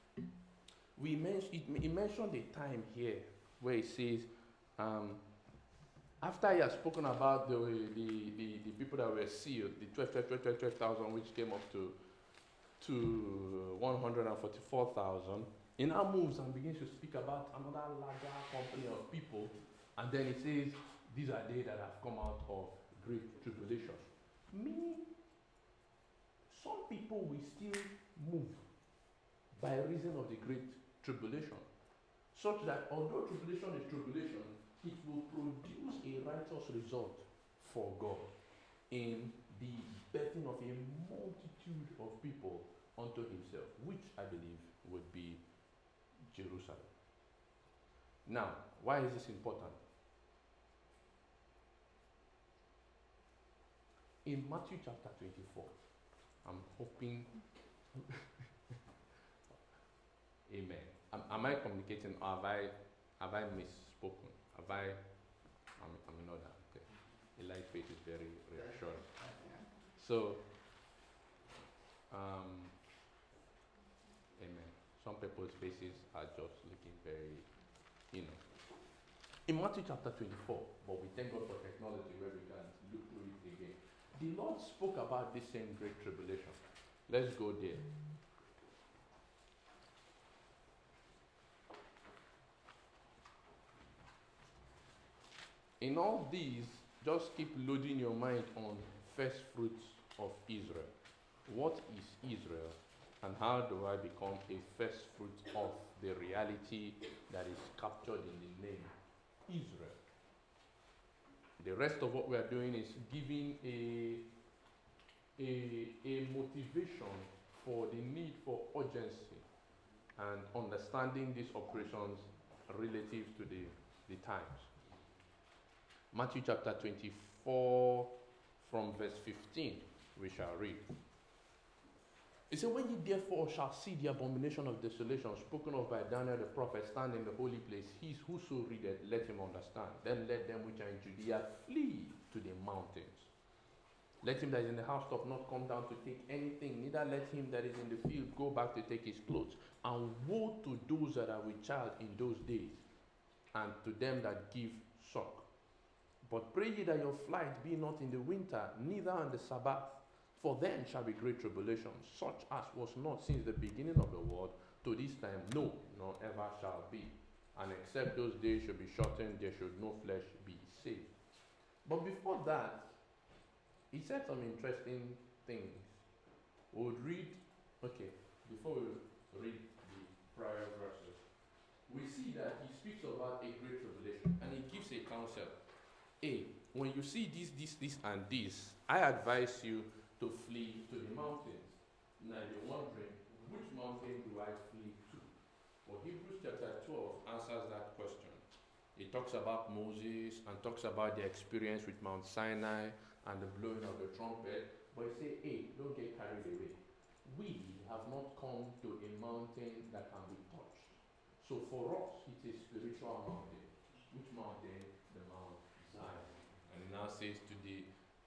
We mentioned it, it mentioned a time here where it says, um, after he has spoken about the, the, the, the people that were sealed, the twelve, twelve, twelve, twelve, twelve thousand, which came up to, to one hundred forty-four thousand, He now moves and begins to speak about another larger company of people, and then he says, these are they that have come out of great tribulation. Meaning, some people will still move by reason of the great tribulation, such that although tribulation is tribulation, it will produce a righteous result for God in the birthing of a multitude of people unto himself, which I believe would be Jerusalem. Now, why is this important? In Matthew chapter twenty-four, I'm hoping, amen. Am, am I communicating, or have I, have I misspoken? Have I, I'm, I'm in order, okay. A light faith is very reassuring. So, um, amen. Some people's faces are just looking very, you know. In Matthew chapter twenty-four, but we thank God for technology where we can look through it again. The Lord spoke about this same great tribulation. Let's go there. In all these, just keep loading your mind on first fruits of Israel. What is Israel, and how do I become a first fruit of the reality that is captured in the name Israel? The rest of what we are doing is giving a, a, a motivation for the need for urgency and understanding these operations relative to the, the times. Matthew chapter twenty-four, from verse fifteen, we shall read. It said, when ye therefore shall see the abomination of desolation spoken of by Daniel the prophet stand in the holy place, he whoso readeth, let him understand. Then let them which are in Judea flee to the mountains. Let him that is in the housetop not come down to take anything, neither let him that is in the field go back to take his clothes. And woe to those that are with child in those days, and to them that give suck. But pray ye that your flight be not in the winter, neither on the Sabbath, for then shall be great tribulation, such as was not since the beginning of the world to this time, no, nor ever shall be. And except those days should be shortened, there should no flesh be saved. But before that, he said some interesting things. We would read, okay, before we read the prior verses, we see that he speaks about a great tribulation, and he gives a counsel. A, when you see this, this, this, and this, I advise you to flee to the mountains. Now you're wondering, which mountain do I flee to? Well, Hebrews chapter twelve answers that question. It talks about Moses and talks about their experience with Mount Sinai and the blowing of the trumpet. But it says, hey, don't get carried away. We have not come to a mountain that can be touched. So for us, it's a spiritual mountain. Which mountain? The Mount Zion. And it now says to the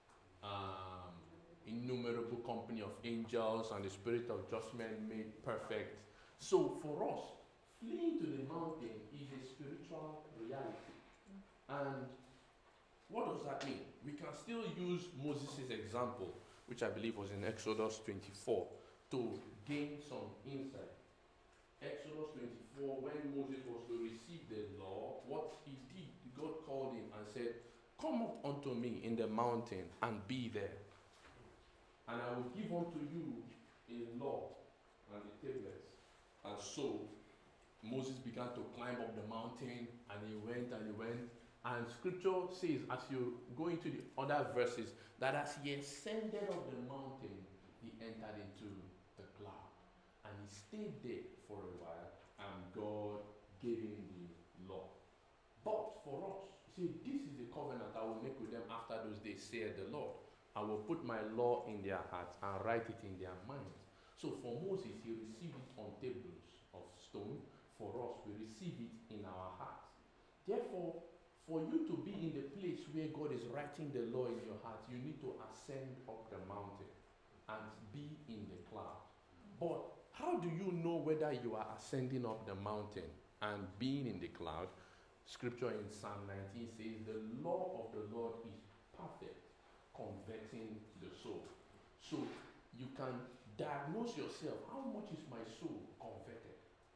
um, innumerable company of angels and the spirit of just men made perfect. So for us, fleeing to the mountain is a spiritual reality. And what does that mean? We can still use Moses' example, which I believe was in Exodus twenty-four, to gain some insight. Exodus twenty-four, when Moses was to receive the law, what he did, God called him and said, come up unto me in the mountain and be there. And I will give unto you a law and the tablets. And so Moses began to climb up the mountain, and he went and he went. And scripture says, as you go into the other verses, that as he ascended up the mountain, he entered into the cloud. And he stayed there for a while, and God gave him the law. But for us, see, this is the covenant I will make with them after those days, saith the Lord. I will put my law in their hearts and write it in their minds. So for Moses, he received it on tables of stone. For us, we receive it in our hearts. Therefore, for you to be in the place where God is writing the law in your heart, you need to ascend up the mountain and be in the cloud. But how do you know whether you are ascending up the mountain and being in the cloud? Scripture in Psalm nineteen says, the law of the Lord is perfect, converting the soul. So you can diagnose yourself, how much is my soul converted?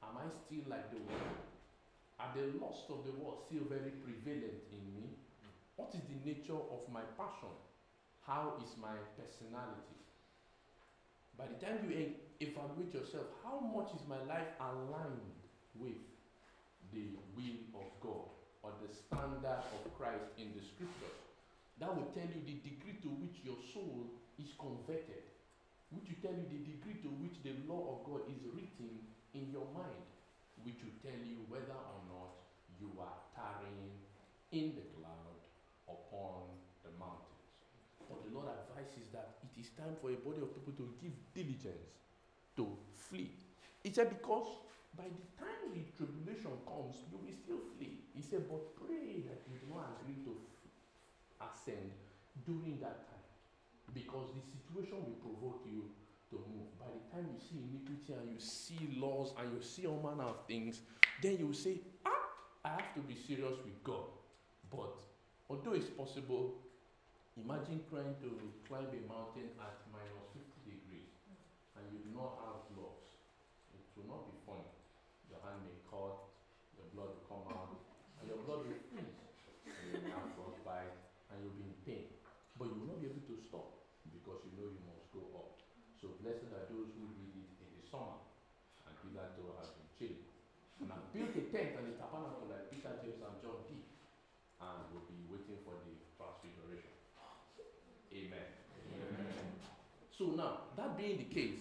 Am I still like the world? Are the lusts of the world still very prevalent in me? What is the nature of my passion? How is my personality? By the time you e- evaluate yourself, how much is my life aligned with the will of God or the standard of Christ in the scriptures? That will tell you the degree to which your soul is converted, which will tell you the degree to which the law of God is written in your mind, which will tell you whether or not you are tarrying in the cloud upon the mountains. But the Lord advises that it is time for a body of people to give diligence to flee. He said, because by the time the tribulation comes, you will still flee. He said, but pray that you do not agree to f- ascend during that time, because the situation will provoke you to move. By the time you see iniquity and you see laws and you see all manner of things, then you will say, ah, I have to be serious with God. But although it's possible, imagine trying to climb a mountain at minus fifty degrees and you do not have gloves. It will not be funny. Your hand may cut, your blood will come out, and your blood will freeze. And you will have frostbite and you'll be in pain. But you will not be able to stop because you know you must go up. So blessed are those who read it in the summer and hitherto have been chilling. And I've built a tent and a tabernacle like Peter, James, and John did, and will be waiting for the transfiguration. Amen. Amen. So now, that being the case,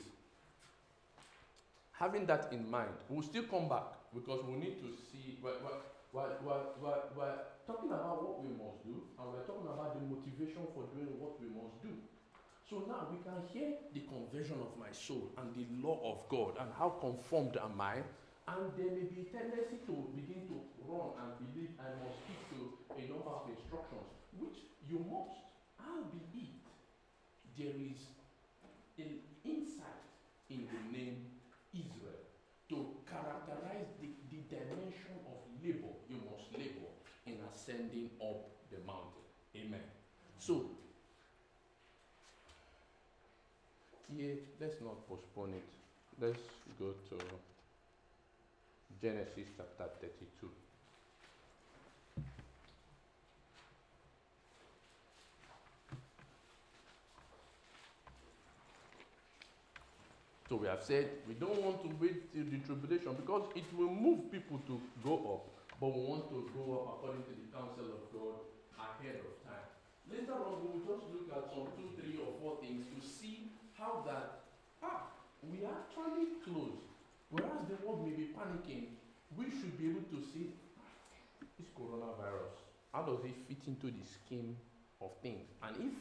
having that in mind, we'll still come back because we need to see, we're, we're, we're, we're, we're, we're talking about what we must do, and we're talking about the motivation for doing what we must do. So now we can hear the conversion of my soul and the law of God and how conformed am I, and there may be a tendency to begin to run and believe I must stick to a number of instructions, which you must. Albeit, there is an insight in the name Israel to characterize the, the dimension of labor you must labor in ascending up the mountain. Amen. So, yeah, let's not postpone it. Let's go to Genesis chapter thirty-two. So we have said we don't want to wait till the tribulation because it will move people to go up, but we want to go up according to the counsel of God ahead of time. Later on, we will just look at some two, three, or four things to see how that, ah, we are actually close. Whereas the world may be panicking, we should be able to see this coronavirus. How does it fit into the scheme of things? And if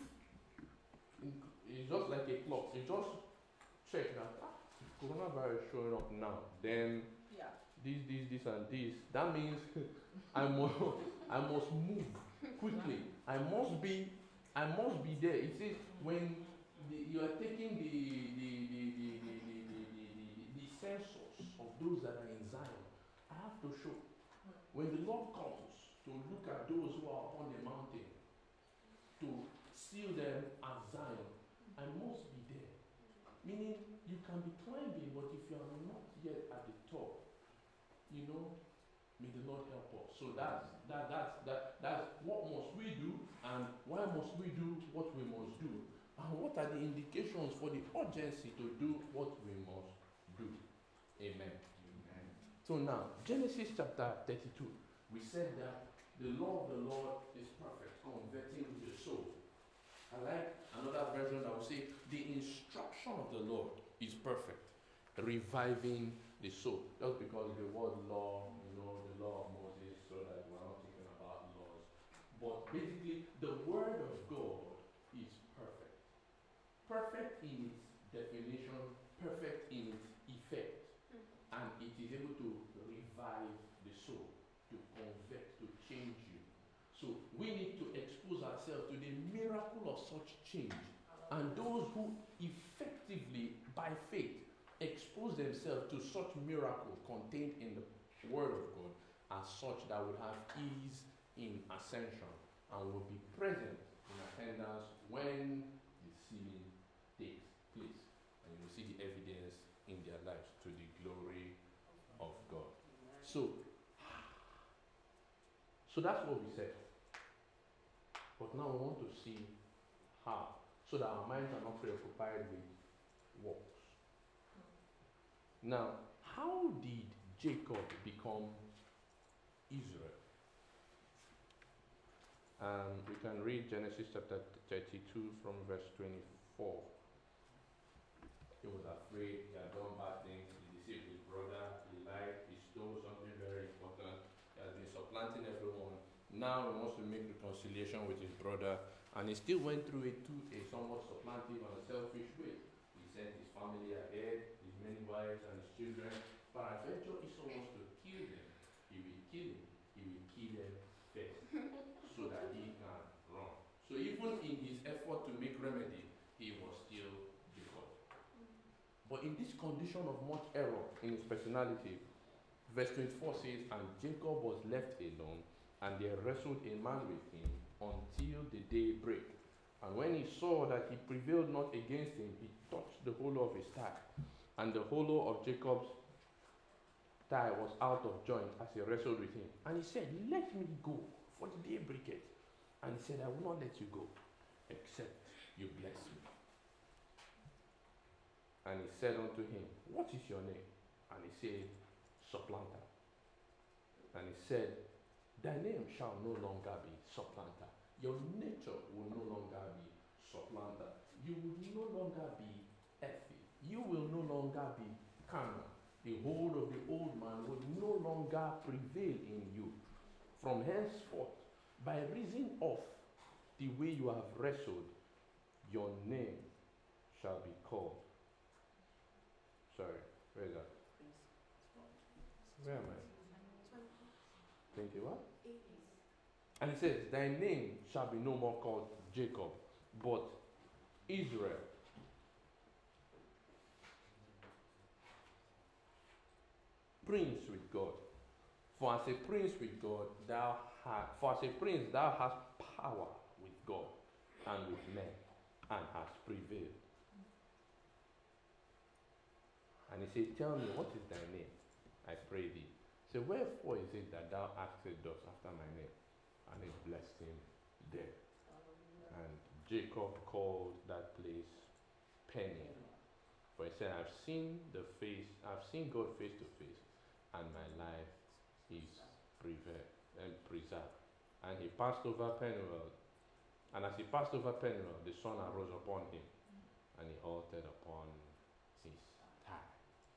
it's just like a clock, it just check that ah, coronavirus showing up now, then Yeah. this, this, this, and this. That means I must, I must move quickly. I must be, I must be there. It says when the, you are taking the the the the the the, the, the, the, the census of those that are in Zion, I have to show. When the Lord comes to look at those who are upon the mountain, to seal them as Zion, I must be there. Meaning, you can be climbing, but if you are not yet at the top, you know, may the Lord help us. So that's that that's that that's what must we do, and why must we do what we must do, and what are the indications for the urgency to do what we must do. Amen. Amen. So now, Genesis chapter thirty-two, we said that the law of the Lord is perfect, converting the soul. I like another version that will say the instruction of the Lord is perfect, reviving the soul. Just because the word law, you know, the law of Moses, so that we're not thinking about laws. But basically, the word of God is perfect. Perfect in its definition, perfect in its effect. And it is able to revive the soul, to convert, to change you. So we need to expose ourselves to the miracle of such change. And those who effectively, by faith, expose themselves to such miracle contained in the Word of God are such that will have ease in ascension and will be present in attendance when the sealing takes place. And you will see the evidence in their lives to the glory of So, so that's what we said. But now we want to see how, so that our minds are not preoccupied with works. Now, how did Jacob become Israel? Um, we can read Genesis chapter thirty-two from verse twenty-four. He was afraid, he had done bad things, he deceived his brother, he lied, he stole something very important, he has been supplanting everyone. Now he wants to make reconciliation with his brother, and he still went through it to a somewhat supplantive and a selfish way. He sent his family ahead, his many wives and his children. But adventure Esau wants to kill them. He will kill him, he will kill them first, so that he can run. So even in his effort to make remedy, he was still Jacob. But in this condition of much error in his personality, verse twenty-four says, and Jacob was left alone, and they wrestled a man with him until the day break. And when he saw that he prevailed not against him, he touched the hollow of his thigh. And the hollow of Jacob's thigh was out of joint as he wrestled with him. And he said, let me go, for the day breaketh. And he said, I will not let you go, except you bless me. And he said unto him, what is your name? And he said, Supplanter. And he said, thy name shall no longer be Supplanter. Your nature will no longer be Supplanter. You will no longer be earthy. You will no longer be carnal. The hold of the old man will no longer prevail in you. From henceforth, by reason of the way you have wrestled, your name shall be called. Sorry, where is that? Where am I? twenty what? And he says, thy name shall be no more called Jacob, but Israel. Prince with God. For as a prince with God, thou hast, for as a prince thou hast power with God and with men, and hast prevailed. And he said, tell me, what is thy name? I pray thee. So wherefore is it that thou askest thus after my name? And he blessed him there. And Jacob called that place Peniel. For he said, I've seen the face, I've seen God face to face, and my life is preserved and preserved. And he passed over Peniel. And as he passed over Peniel, the sun arose upon him, and he altered upon his thigh.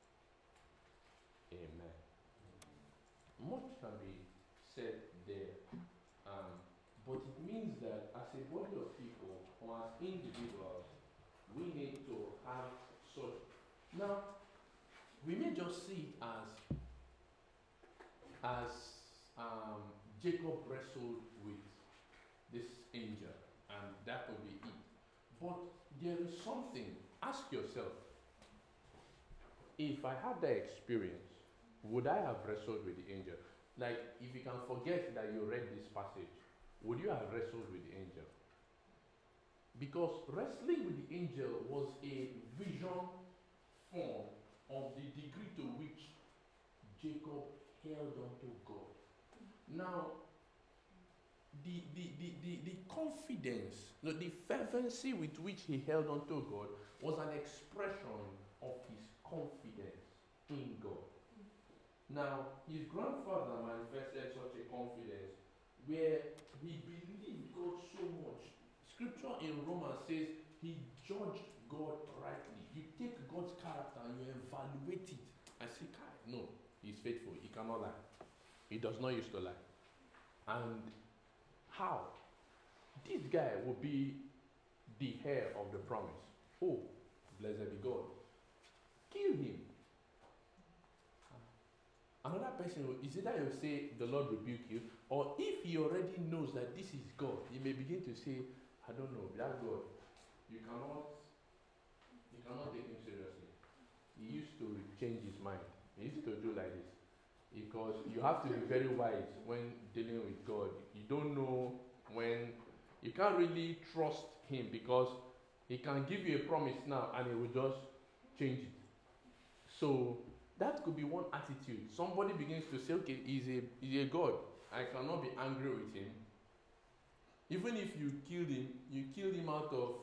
Amen. Much can be said there, um, but it means that as a body of people or as individuals, we need to have such. Now, we may just see it as as um, Jacob wrestled with this angel, and that would be it. But there is something. Ask yourself, if I had that experience, would I have wrestled with the angel? Like, if you can forget that you read this passage, would you have wrestled with the angel? Because wrestling with the angel was a vision form of the degree to which Jacob held onto God. Now, the, the, the, the, the confidence, the, the fervency with which he held onto God was an expression of his confidence in God. Now, his grandfather manifested such a confidence where he believed God so much. Scripture in Romans says he judged God rightly. You take God's character and you evaluate it and say, no, he's faithful. He cannot lie. He does not used to lie. And how? This guy will be the heir of the promise. Oh, blessed be God. Kill him. Another person, will, is it that he will say, the Lord rebuke you? Or if he already knows that this is God, he may begin to say, I don't know, that God, you cannot, you cannot take him seriously. He used to change his mind. He used to do like this. Because you have to be very wise when dealing with God. You don't know when, you can't really trust him because he can give you a promise now and he will just change it. So That could be one attitude. Somebody begins to say, okay, he's a, he's a God. I cannot be angry with him. Even if you killed him, you killed him out of,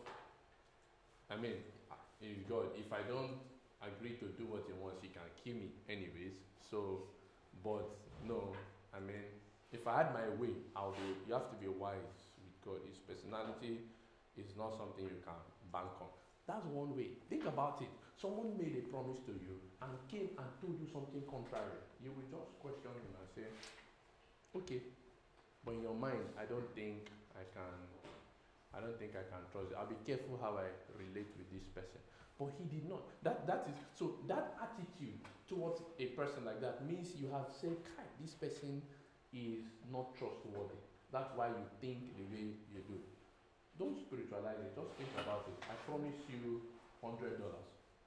I mean, he's God. If I don't agree to do what he wants, he can kill me anyways. So, but no, I mean, if I had my way, I'll be, you have to be wise with God. His personality is not something you can bank on. That's one way. Think about it. Someone made a promise to you and came and told you something contrary. You will just question him and say, okay, but in your mind, I don't think I can, I don't think I can trust you. I'll be careful how I relate with this person. But he did not. That that is so that attitude towards a person like that means you have said, Kai, this person is not trustworthy. That's why you think the way you do. Don't spiritualize it, just think about it. I promise you hundred dollars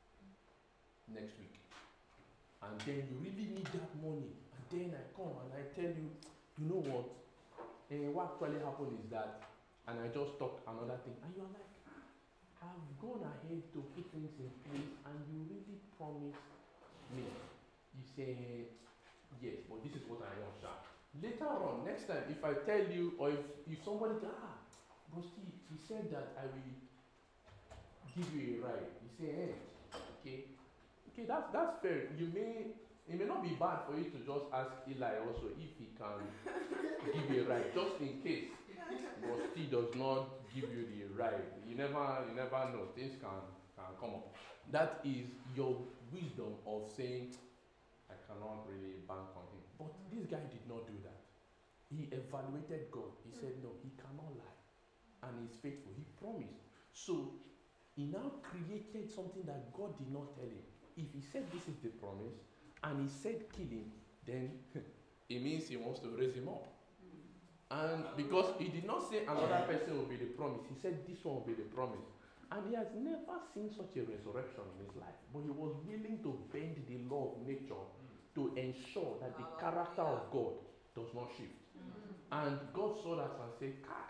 next week. And then you really need that money. And then I come and I tell you, you know what? And what actually happened is that, and I just talk another thing, and you're like, I've gone ahead to put things in place and you really promised me. You say, yes, but this is what I want, sir. Later on, next time, if I tell you, or if, if somebody, ah, bro Steve, he said that I will give you a ride. You say, hey, okay, okay, that's that's fair. You may, it may not be bad for you to just ask Eli also if he can give you a ride, just in case. But Steve does not give you the ride. You never, you never know. Things can can come up. That is your wisdom of saying, I cannot really bank on him. But this guy did not do that. He evaluated God. He said, no, he cannot lie. And he's faithful. He promised. So he now created something that God did not tell him. If he said this is the promise, and he said kill him, then it means he wants to raise him up. And because he did not say another person will be the promise, he said this one will be the promise. And he has never seen such a resurrection in his life. But he was willing to bend the law of nature to ensure that the character of God does not shift. And God saw that and said, Kai,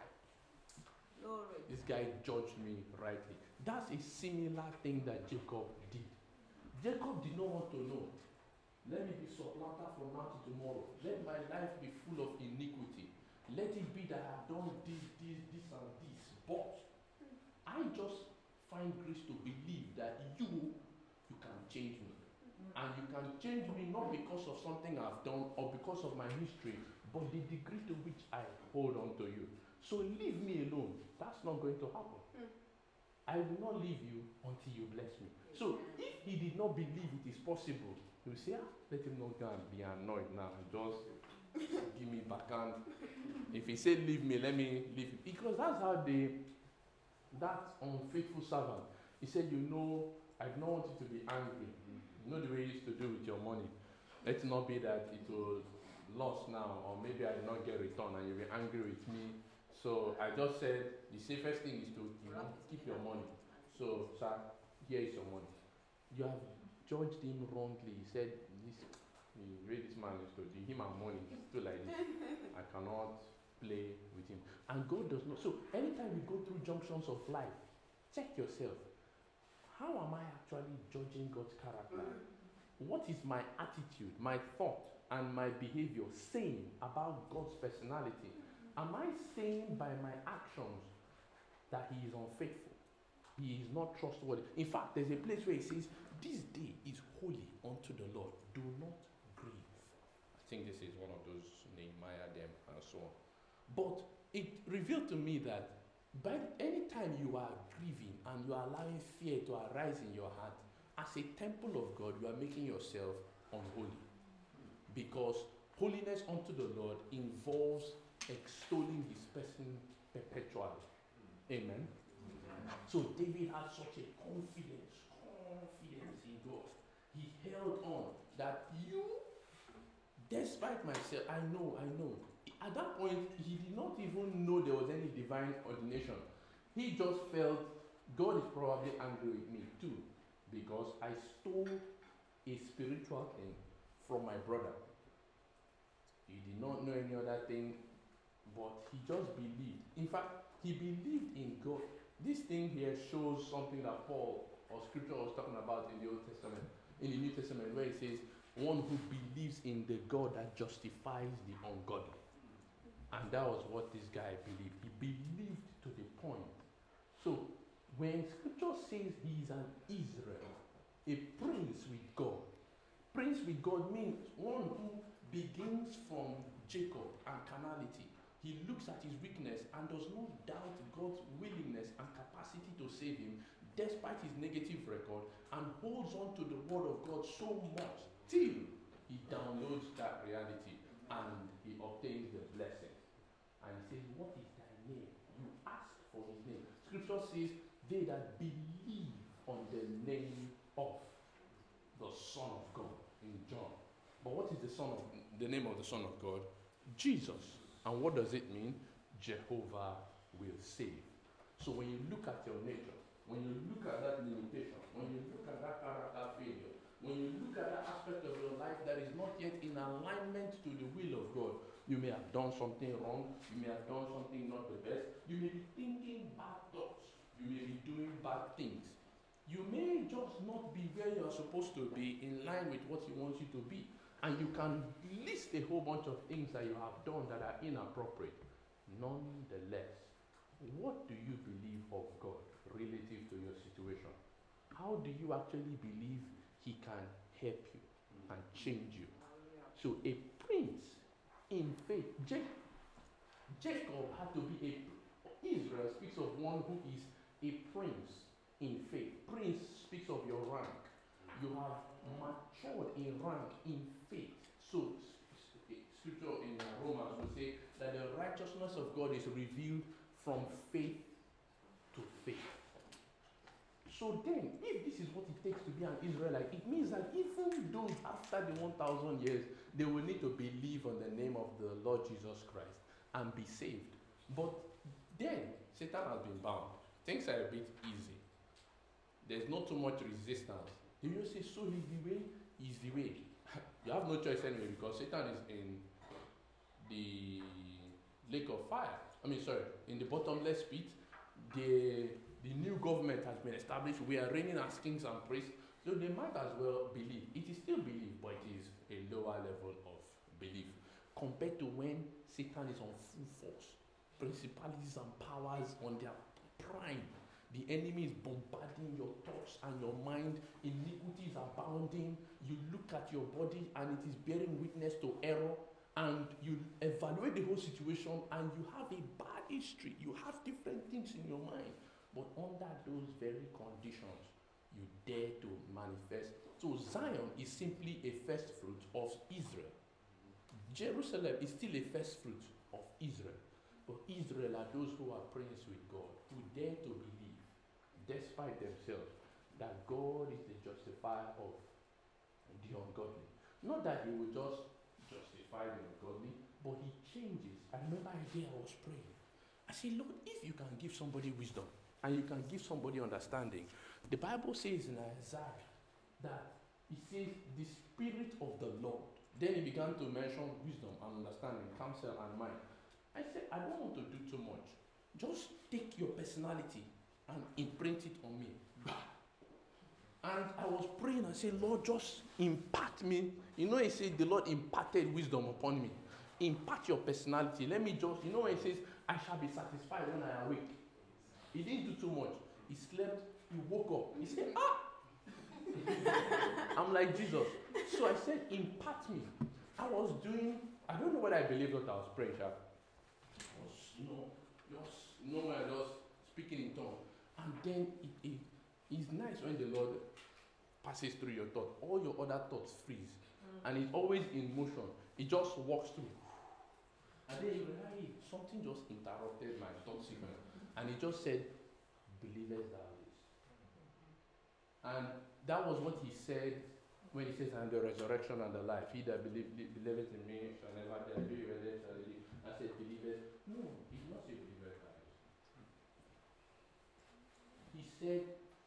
this guy judged me rightly. That's a similar thing that Jacob did. Jacob did not want to know. Let me be supplanter from now to tomorrow. Let my life be full of iniquity. Let it be that I have done this, this, this, and this. But I just find grace to believe that you, you can change me. And you can change me not because of something I've done or because of my history, but the degree to which I hold on to you. So leave me alone. That's not going to happen. Mm. I will not leave you until you bless me. Yes. So if he did not believe it is possible, he will say, ah, let him not go and be annoyed now. Just give me backhand. If he said leave me, let me leave him. Because that's how they, that unfaithful servant, he said, you know, I don't want you to be angry. You know the way you used to do with your money. Let it not be that it will lost now, or maybe I did not get return and you'll be angry with me. So I just said the safest thing is to, you know, keep your money. So, sir, here is your money. You have judged him wrongly. He said, this, the way this man used to do him and money is still like this. I cannot play with him. And God does not. So anytime we go through junctions of life, check yourself. How am I actually judging God's character? What is my attitude, my thought, and my behavior saying about God's personality? Am I saying by my actions that he is unfaithful? He is not trustworthy. In fact, there's a place where he says, this day is holy unto the Lord. Do not grieve. I think this is one of those Nehemiah them and so on. But it revealed to me that by any time you are grieving and you are allowing fear to arise in your heart, as a temple of God, you are making yourself unholy. Because holiness unto the Lord involves extolling his person perpetually. Amen. So David had such a confidence, confidence in God. He held on that you, despite myself, I know, I know. At that point, he did not even know there was any divine ordination. He just felt God is probably angry with me too, because I stole a spiritual thing from my brother. He did not know any other thing, but he just believed. In fact, he believed in God. This thing here shows something that Paul or scripture was talking about in the Old Testament. in the New Testament where it says, one who believes in the God that justifies the ungodly. And that was what this guy believed. He believed to the point. So, when scripture says he is an Israel, a prince with God, prince with God means one who begins from Jacob and carnality. He looks at his weakness and does not doubt God's willingness and capacity to save him despite his negative record, and holds on to the word of God so much till he downloads that reality and he obtains the blessing. And he says, what is thy name? You ask for his name. Scripture says, they that believe on the name of the Son of God in John. But what is the Son of the name of the Son of God? Jesus. And what does it mean? Jehovah will save. So when you look at your nature, when you look at that limitation, when you look at that character failure, when you look at that aspect of your life that is not yet in alignment to the will of God, you may have done something wrong, you may have done something not the best, you may be thinking bad thoughts, you may be doing bad things. You may just not be where you are supposed to be in line with what he wants you to be. And you can list a whole bunch of things that you have done that are inappropriate. Nonetheless, what do you believe of God relative to your situation? How do you actually believe he can help you and change you? So a prince in faith, Jacob, Jacob had to be a, Israel speaks of one who is a prince in faith. Prince speaks of your rank. You have matured in rank in faith. So scripture in Romans will say that the righteousness of God is revealed from faith to faith. So then, if this is what it takes to be an Israelite, it means that even though after the one thousand years, they will need to believe on the name of the Lord Jesus Christ and be saved. But then, Satan has been bound. Things are a bit easy. There's not too much resistance. You just say, so is the way, is the way. You have no choice anyway, because Satan is in the lake of fire. I mean, sorry, in the bottomless pit. The, the new government has been established. We are reigning as kings and priests. So they might as well believe. It is still belief, but it is a lower level of belief compared to when Satan is on full force. Principalities and powers on their prime. The enemy is bombarding your thoughts and your mind. Iniquity is abounding. You look at your body and it is bearing witness to error. And you evaluate the whole situation and you have a bad history. You have different things in your mind. But under those very conditions, you dare to manifest. So Zion is simply a first fruit of Israel. Jerusalem is still a first fruit of Israel. But Israel are those who are prince with God, who dare to believe, despite themselves, that God is the justifier of the ungodly. Not that he will just justify the ungodly, but he changes. I remember a day I was praying. I said, Lord, if you can give somebody wisdom and you can give somebody understanding, the Bible says in Isaiah that it says the Spirit of the Lord. Then he began to mention wisdom and understanding, counsel and mind. I said, I don't want to do too much. Just take your personality and imprint it on me. And I was praying and said, Lord, just impart me. You know, he said the Lord imparted wisdom upon me. Impart your personality. Let me just, you know, when he says, I shall be satisfied when I awake. He didn't do too much. He slept, he woke up. He said, ah! I'm like Jesus. So I said, impart me. I was doing, I don't know whether I believed what I was praying. I was, you know, just, you know, I was speaking in tongues. And then it, it, it's nice when the Lord passes through your thought. All your other thoughts freeze. Mm. And it's always in motion. It just walks through. And then you realize something just interrupted my thought sequence. And it just said, believers thou this. And that was what he said when he says, I am the resurrection and the life. He that believe, believeth in me shall never die. Do you believe shall live? I said, believers. No, he did not say believers thou this. He said,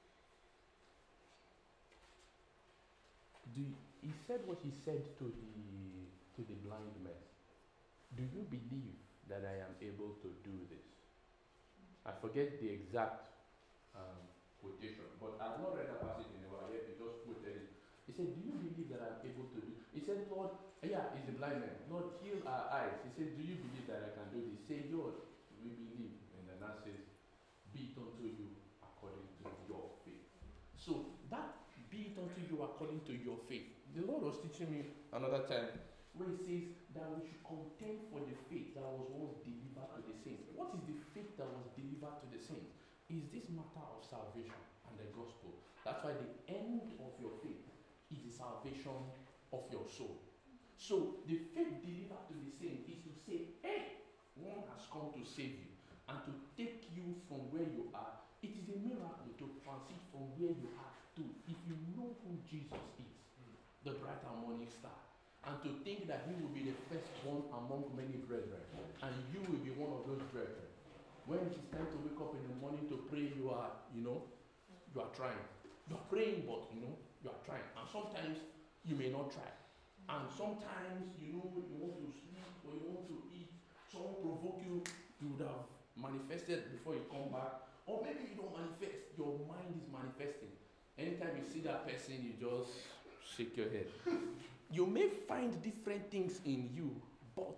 Do you, he said what he said to the to the blind man. Do you believe that I am able to do this? I forget the exact um, quotation, but I've not read that passage in a while yet. He just quoted it. He said, do you believe that I'm able to do? He said, Lord, yeah, he's a blind man. Lord, heal our eyes. He said, do you believe that I can do this? Say, Lord, we believe. And then that says, be it unto you according to your faith. So that be it unto you according to your faith. The Lord was teaching me another time where he says that we should contend for the faith that was once delivered to the saints. What is the faith that was delivered to the saints? Is this matter of salvation and the gospel. That's why the end of your faith is the salvation of your soul. So the faith delivered to the saints is to say, hey, one has come to save you and to take you from where you are. It is a miracle to transit from where you are to, if you know who Jesus is, the bright and morning star, and to think that he will be the first one among many brethren, and you will be one of those brethren. When it is time to wake up in the morning to pray, you are, you know, you are trying. You are praying, but you know, you are trying. And sometimes you may not try. And sometimes, you know, you want to sleep or you want to eat, someone provoke you, you would have manifested before you come back. Or maybe you don't manifest, your mind is manifesting. Anytime you see that person, you just shake your head. You may find different things in you, but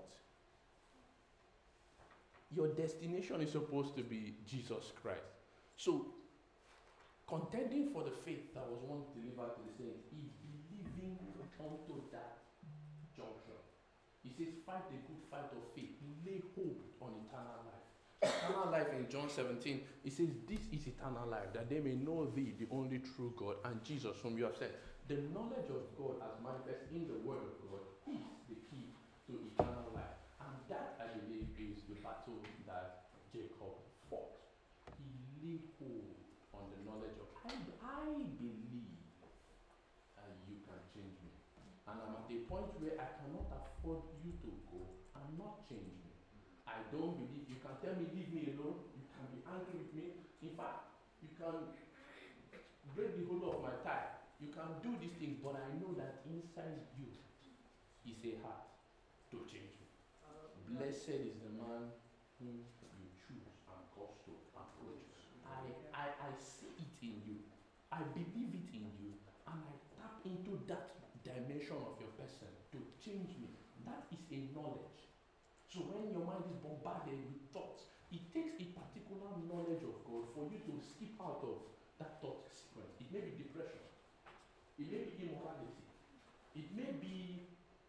your destination is supposed to be Jesus Christ. So, contending for the faith that was once delivered to the saints is believing unto that junction. He says, fight the good fight of faith. Lay hold on eternal life. Eternal life in John seventeen, he says, this is eternal life, that they may know thee, the only true God, and Jesus whom you have sent. The knowledge of God as manifest in the word of God is the key to eternal life. And that, I believe, is the battle that Jacob fought. He laid hold on the knowledge of, I, I believe uh, you can change me. And I'm at a point where I cannot afford you to go and not change me. I don't believe, you can tell me, leave me alone, you can be angry with me. In fact, you can break the hold of my tie. You can do these things, but I know that inside you is a heart to change me. Blessed is the man whom you choose and cause to approach. I, I, I see it in you. I believe it in you. And I tap into that dimension of your person to change me. That is a knowledge. So when your mind is bombarded with thoughts, it takes a particular knowledge of God for you to skip out of that thought sequence. It may be depression. It may be immorality. It may be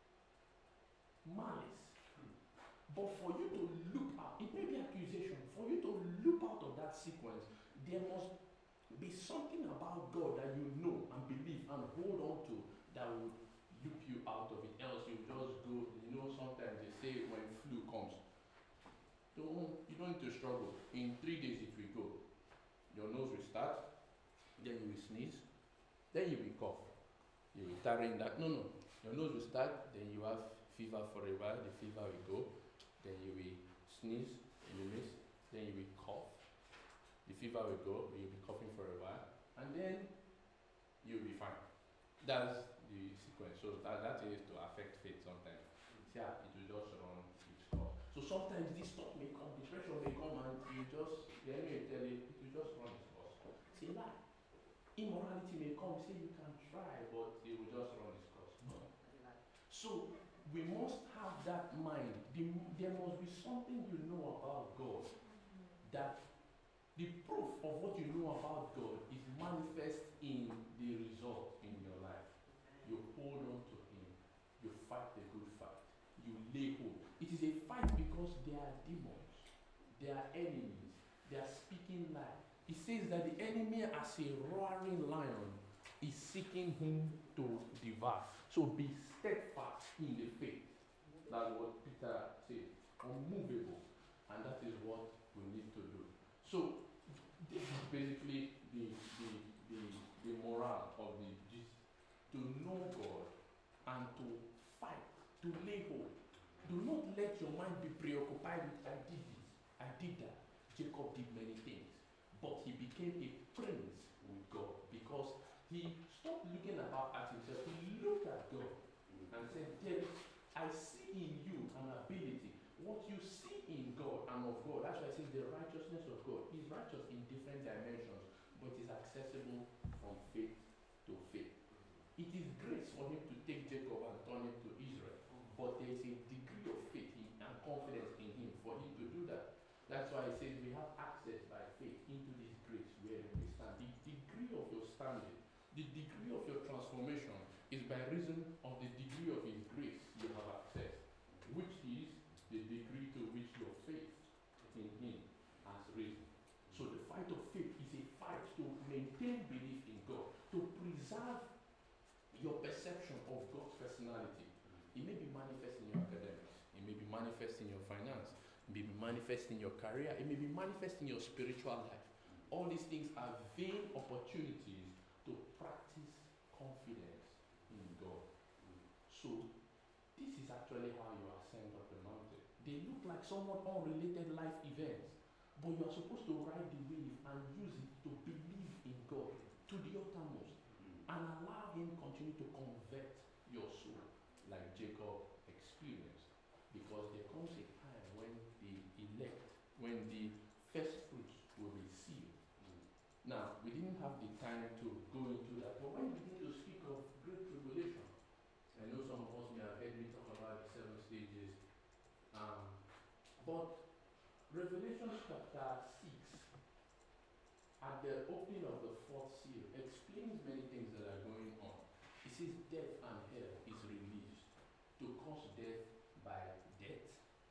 malice. But for you to look out, it may be accusation. For you to look out of that sequence, there must be something about God that you know and believe and hold on to that would loop you out of it. Else you just go, you know, sometimes they say when flu comes, don't, you don't need to struggle. In three days it will go. Your nose will start, then you will sneeze, then you will cough. You will tarry in that. No, no. Your nose will start, then you have fever for a while, the fever will go, then you will sneeze, you will miss, then you will cough. The fever will go, you'll be coughing for a while, and then you'll be fine. That's the sequence. So that, that is to affect faith sometimes. Yeah, it will just run its course. So sometimes this thought may come, depression may come, and you just, the enemy will tell you, it will just run its course. It's a lie. Immorality may come, say you can try, but it will just run its course. No. So we must have that mind. The, there must be something you know about God that the proof of what you know about God is manifest in the result in your life. You hold on to Him. You fight the good fight. You lay hold. It is a fight because there are demons. There are enemies. They are speaking lies. It says that the enemy, as a roaring lion, is seeking whom to devour. So be steadfast in the faith. That's what Peter said. Unmovable. And that is what we need to do. So this is basically the, the, the, the morale of the gist. To know God and to fight, to lay hold. Do not let your mind be preoccupied with, I did this, I did that. Jacob did many things. But he became a prince with God because he stopped looking about at himself. He looked at God and said, there, I see in you an ability. What you see in God and of God, that's why I say the righteousness of God is righteous in different dimensions, but is accessible from faith to faith. It is for him to take Jacob and turn him to Israel. But there is a degree of faith in, and confidence in him for him to do that. That's why he says we have access by faith into this grace where we stand. The degree of your standing, the degree of your transformation is by reason of the degree of his grace you have access, which is the degree to which your faith in him has risen. So the fight of faith is a fight to maintain belief in God, to preserve your perception of God's personality. It may be manifest in your academics, it may be manifest in your finance, it may be manifest in your career, it may be manifest in your spiritual life. All these things are vain opportunities to practice confidence in God. So this is actually how you ascend up the mountain. They look like somewhat unrelated life events, but you are supposed to ride the wave and use it to believe in God to the uttermost and allow him continue to convert your soul like Jacob experienced. Because there comes a time when the elect, when the first fruits will be sealed. Now, we didn't have the time to go into that, but when we begin to speak of great tribulation, I know some of us may have heard me talk about the seven stages, um, but Revelation chapter six, at the opening of the fourth seal, explains many things that are going on. It says death and hell is released to cause death by death,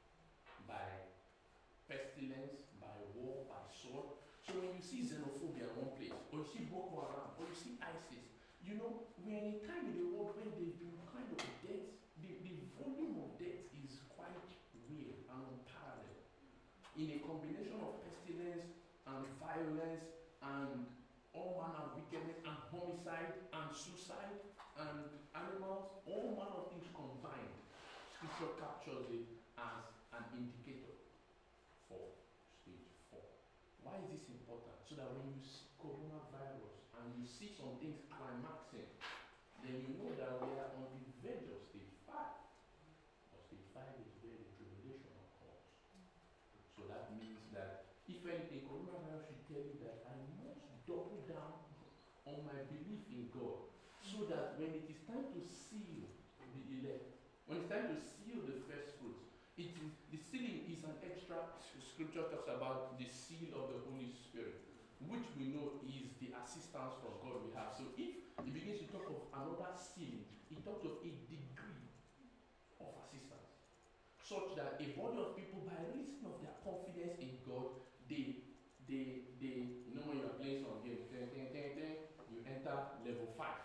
by pestilence, by war, by sword. So when you see xenophobia in one place, or you see Boko Haram, or you see ISIS, you know, we're in a time in the world when there's been kind of death, the, the volume of death is quite weird and unparalleled. In a combination of pestilence and violence and all manner of wickedness and homicide and suicide and animals, all manner of things combined, Scripture captures it as an indicator for stage four. Why is this important? So that when you see coronavirus and you see some things climaxing, then you know that we are on the verge of stage five. Or stage five is where the tribulation occurs. So that means that if anything, coronavirus should tell you that I must double down on my belief in God, so that when it is time to seal the elect, when it's time to seal the first fruits, it is, the sealing is an extra. Scripture talks about the seal of the Holy Spirit, which we know is the assistance from God we have. So if it begins to talk of another sealing, it talks of a degree of assistance, such that a body of people, by reason of their confidence in God, they, they, they, you know, when you are playing some games, ten, ten, ten, ten, you enter level five.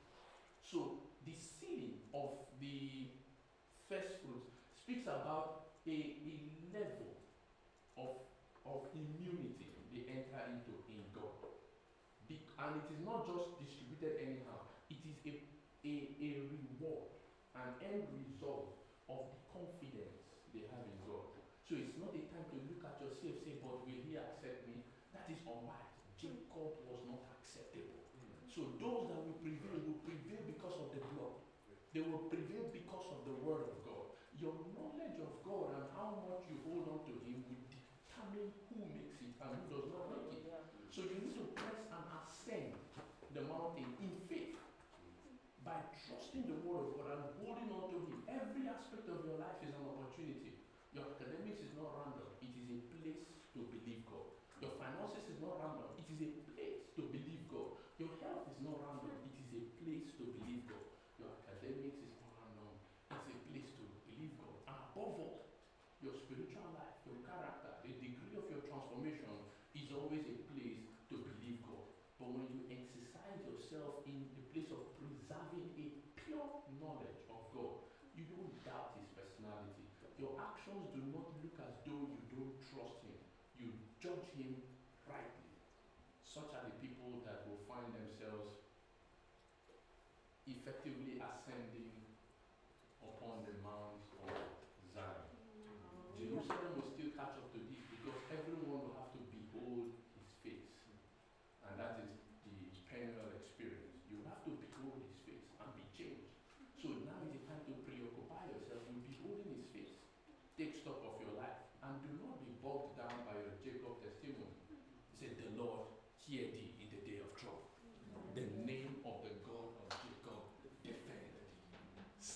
So the sealing of the first fruits speaks about a, a level of, of immunity they enter into in God. Be, and it is not just distributed anyhow, it is a, a, a reward, an end result of the confidence they have in God. So it's not a time to look at yourself and say, but will he accept me? That is unwise. Jacob was not acceptable. So those that will prevail will prevail because of the blood. They will prevail because of the word of God. Your knowledge of God and how much you hold on to him will determine who makes it and who does not make it. So you need to press and ascend the mountain in faith by trusting the word of God and holding on to him. Every aspect of your life is an opportunity. Your academics is not random. It is a place to believe God. Your finances is not random. It is a place to believe God. Your health is not random. It is a place to believe God. Your academics is not random. It's a place to believe God. And above all, your spiritual life, your character, the degree of your transformation is always a place to believe God. But when you exercise yourself in the place of preserving a pure knowledge of God, you don't doubt his personality. Your actions do not look as though you don't trust him. You judge him rightly, such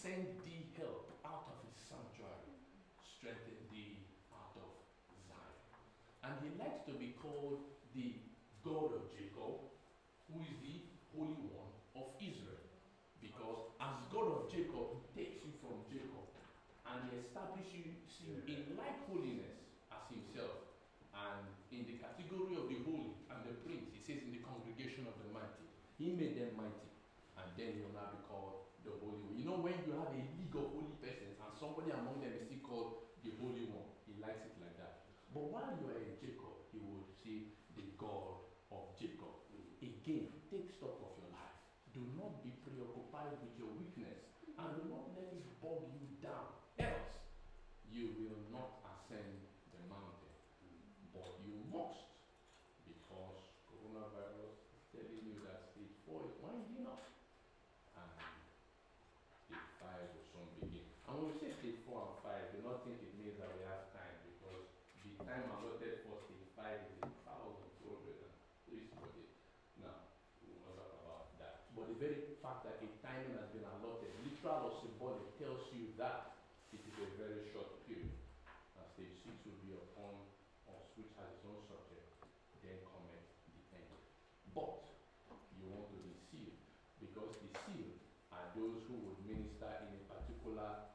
send thee help out of his sanctuary, strengthen thee out of Zion. And he likes to be called the God of Jacob, who is the Holy One of Israel. Because as God of Jacob, he takes you from Jacob and he establishes you in like holiness as himself. And in the category of the holy and the prince, he says in the congregation of the mighty, he made them mighty. And then he will now be called the Holy One. You know, when you have a league of holy persons and somebody among them is still called the Holy One, he likes it like that. But while you are in Jacob, he would say the God of Jacob. Again, take stock of your life. Do not be preoccupied with your weakness and do not let it bog you down. Else, you will not ascend the mountain. But you must, because coronavirus is telling you that stage four is winding up. And stage five will soon begin. And when we say stage four and five, do not think it means that we have time, because the time allotted for stage five is a thousand two hundred and three days. Now, we will not talk about that. But the very fact that a timing has been allotted, literal or symbolic, tells you that it is a very short period. And stage six will be upon us, which has its own subject, then cometh the end. But you want to be sealed, because the sealed are those who would minister in a particular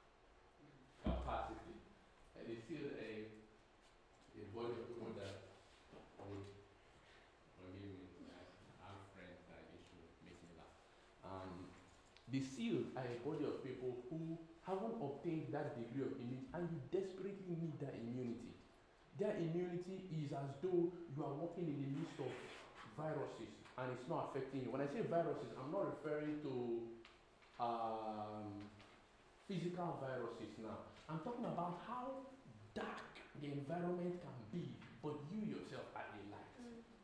capacity. And they seal a, a body of people that would, forgive me, I have friends that used to make me laugh. Um, the sealed are a body of people who haven't obtained that degree of immunity, and you desperately need that immunity. Their immunity is as though you are walking in the midst of viruses and it's not affecting you. When I say viruses, I'm not referring to um, physical viruses now. I'm talking about how dark the environment can be, but you yourself are a light.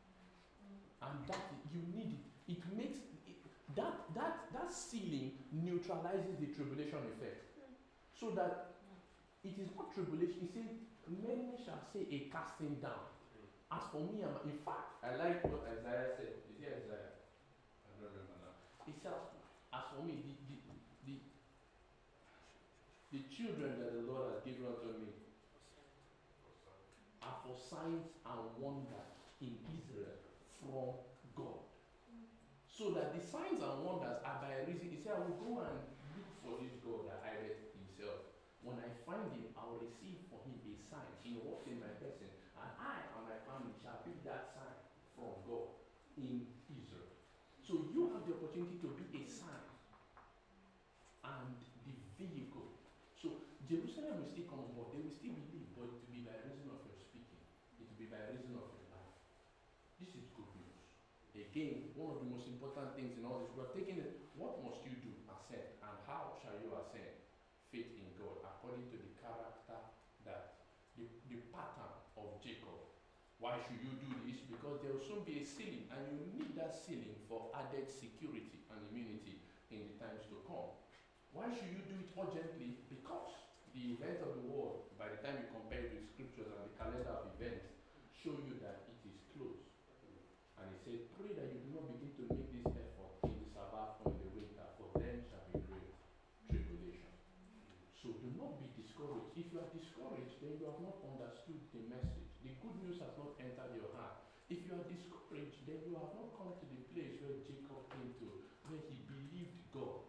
And that, you need it. It makes, it, that, that, that sealing neutralizes the tribulation effect. So that it is not tribulation. He said, many shall say a casting down. As for me, I'm, in fact, I like what Isaiah said. Is it Isaiah? I don't remember now. He said, as for me, the, the, the, the children that the Lord has given unto me are for signs and wonders in Israel from God. So that the signs and wonders are by reason. He said, I will go and look for this God that hideth himself. When I find him, I will receive for him a sign. He walks in my person, and I and my family shall be that sign from God in Israel. So you have the opportunity to be a sign and the vehicle. So Jerusalem will still come on board. They will still believe, but it will be by reason of your speaking. It will be by reason of your life. This is good news. Again, one of the most important things in all this, we are taking it, what must you do? Ascend. And how shall you ascend? Faith in God, according to the character that, the, the pattern of Jacob. Why should you do this? Because there will soon be a sealing, and you need that sealing for added security and immunity in the times to come. Why should you do it urgently? Because the event of the world, by the time you compare it with scriptures and the calendar of events, show you that it is close. And he said, pray that you do not begin to make this effort in the Sabbath or in the winter, for then shall be great tribulation. So do not be discouraged. If you are discouraged, then you have not understood the message. The good news has not entered your heart. If you are discouraged, then you have not come to the place where Jacob came to, where he believed God.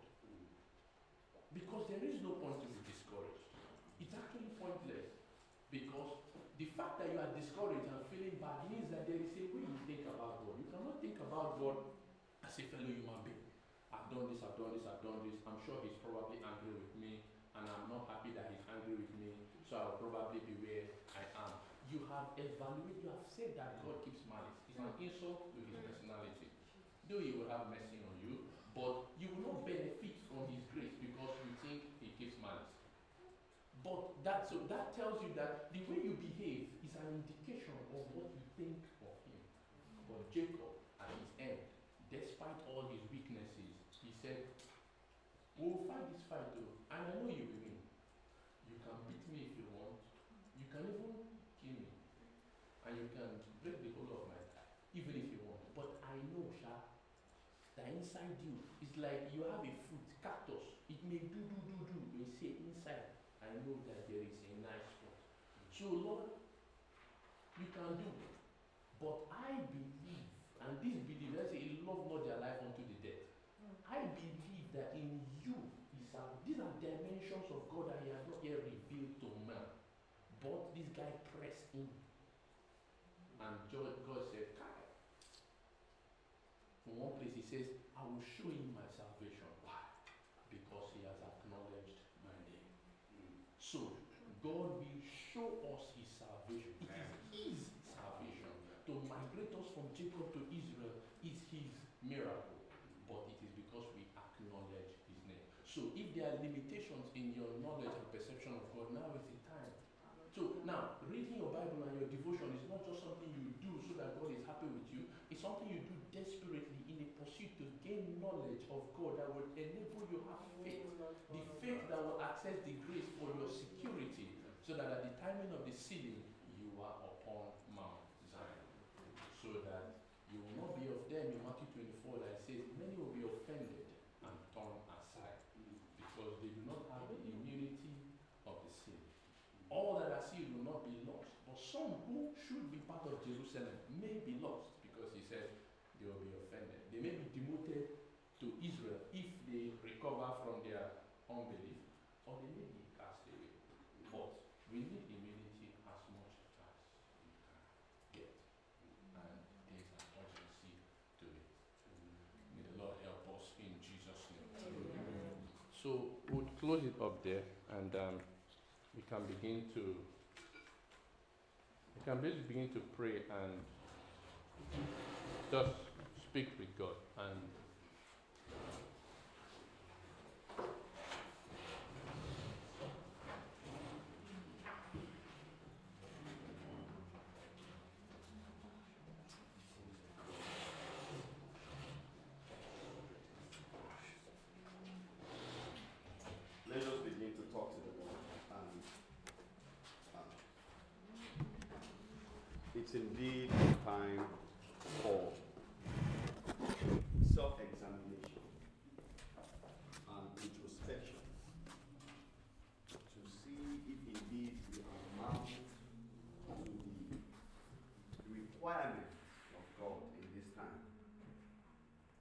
Because there is no point to be discouraged. It's actually pointless. Because the fact that you are discouraged and feeling bad means that there is a way you think about God. You cannot think about God as a fellow human being. I've done this, I've done this, I've done this. I'm sure he's probably angry with me, and I'm not happy that he's angry with me, so I'll probably be where I am. You have evaluated, you have said that God keeps malice. It's an insult to his personality. Though he will have mercy on you, but you will not benefit from his grace because you think he keeps malice. But that, so that tells you that the way you behave is an indication of what you think of him. But Jacob, at his end, despite all his weaknesses, he said, we'll fight this fight though, and I know you will win. You can beat me if you want. You can even kill me. And you can break the whole of my thigh, even if you want. But I know, Sha, that inside you, it's like you have a fruit, cactus. It may do, do, I know that there is a nice spot. So Lord, you can do it. But I believe, and this belief, let's say, love not their life unto the death. I believe that in you is a, these are dimensions of God that He has not yet revealed to man. But this guy pressed in. And God said, Kai. In one place He says, I will show him my salvation. Why? Because he has acknowledged my name. So God will show us His salvation. It is His salvation. To migrate us from Jacob to Israel is His miracle. But it is because we acknowledge His name. So if there are limitations in your knowledge and perception of God, now is the time. So now, reading your Bible and your devotion is not just something you do so that God is happy with you. It's something you do desperately in a pursuit to gain knowledge of God that will enable you to have faith. The faith that will access the grace for your security, so that at the timing of the sealing, you are upon Mount Zion. So that you will not be of them in Matthew twenty-four that says, many will be offended and torn aside because they do not have the immunity of the seal. All that are sealed will not be lost, but some who should be part of Jerusalem may be lost because He said they will be offended. They may be demoted to Israel if they recover from their unbelief, or they may be cast away. But we need immunity as much as we can get, and there's an urgency to it. May the Lord help us in Jesus' name. Amen. So we'll close it up there, and um, we can begin to we can just begin to pray and just speak with God. And let us begin to talk to the Lord. And uh, it's indeed time for self-examination and introspection to see if indeed we amount to the requirements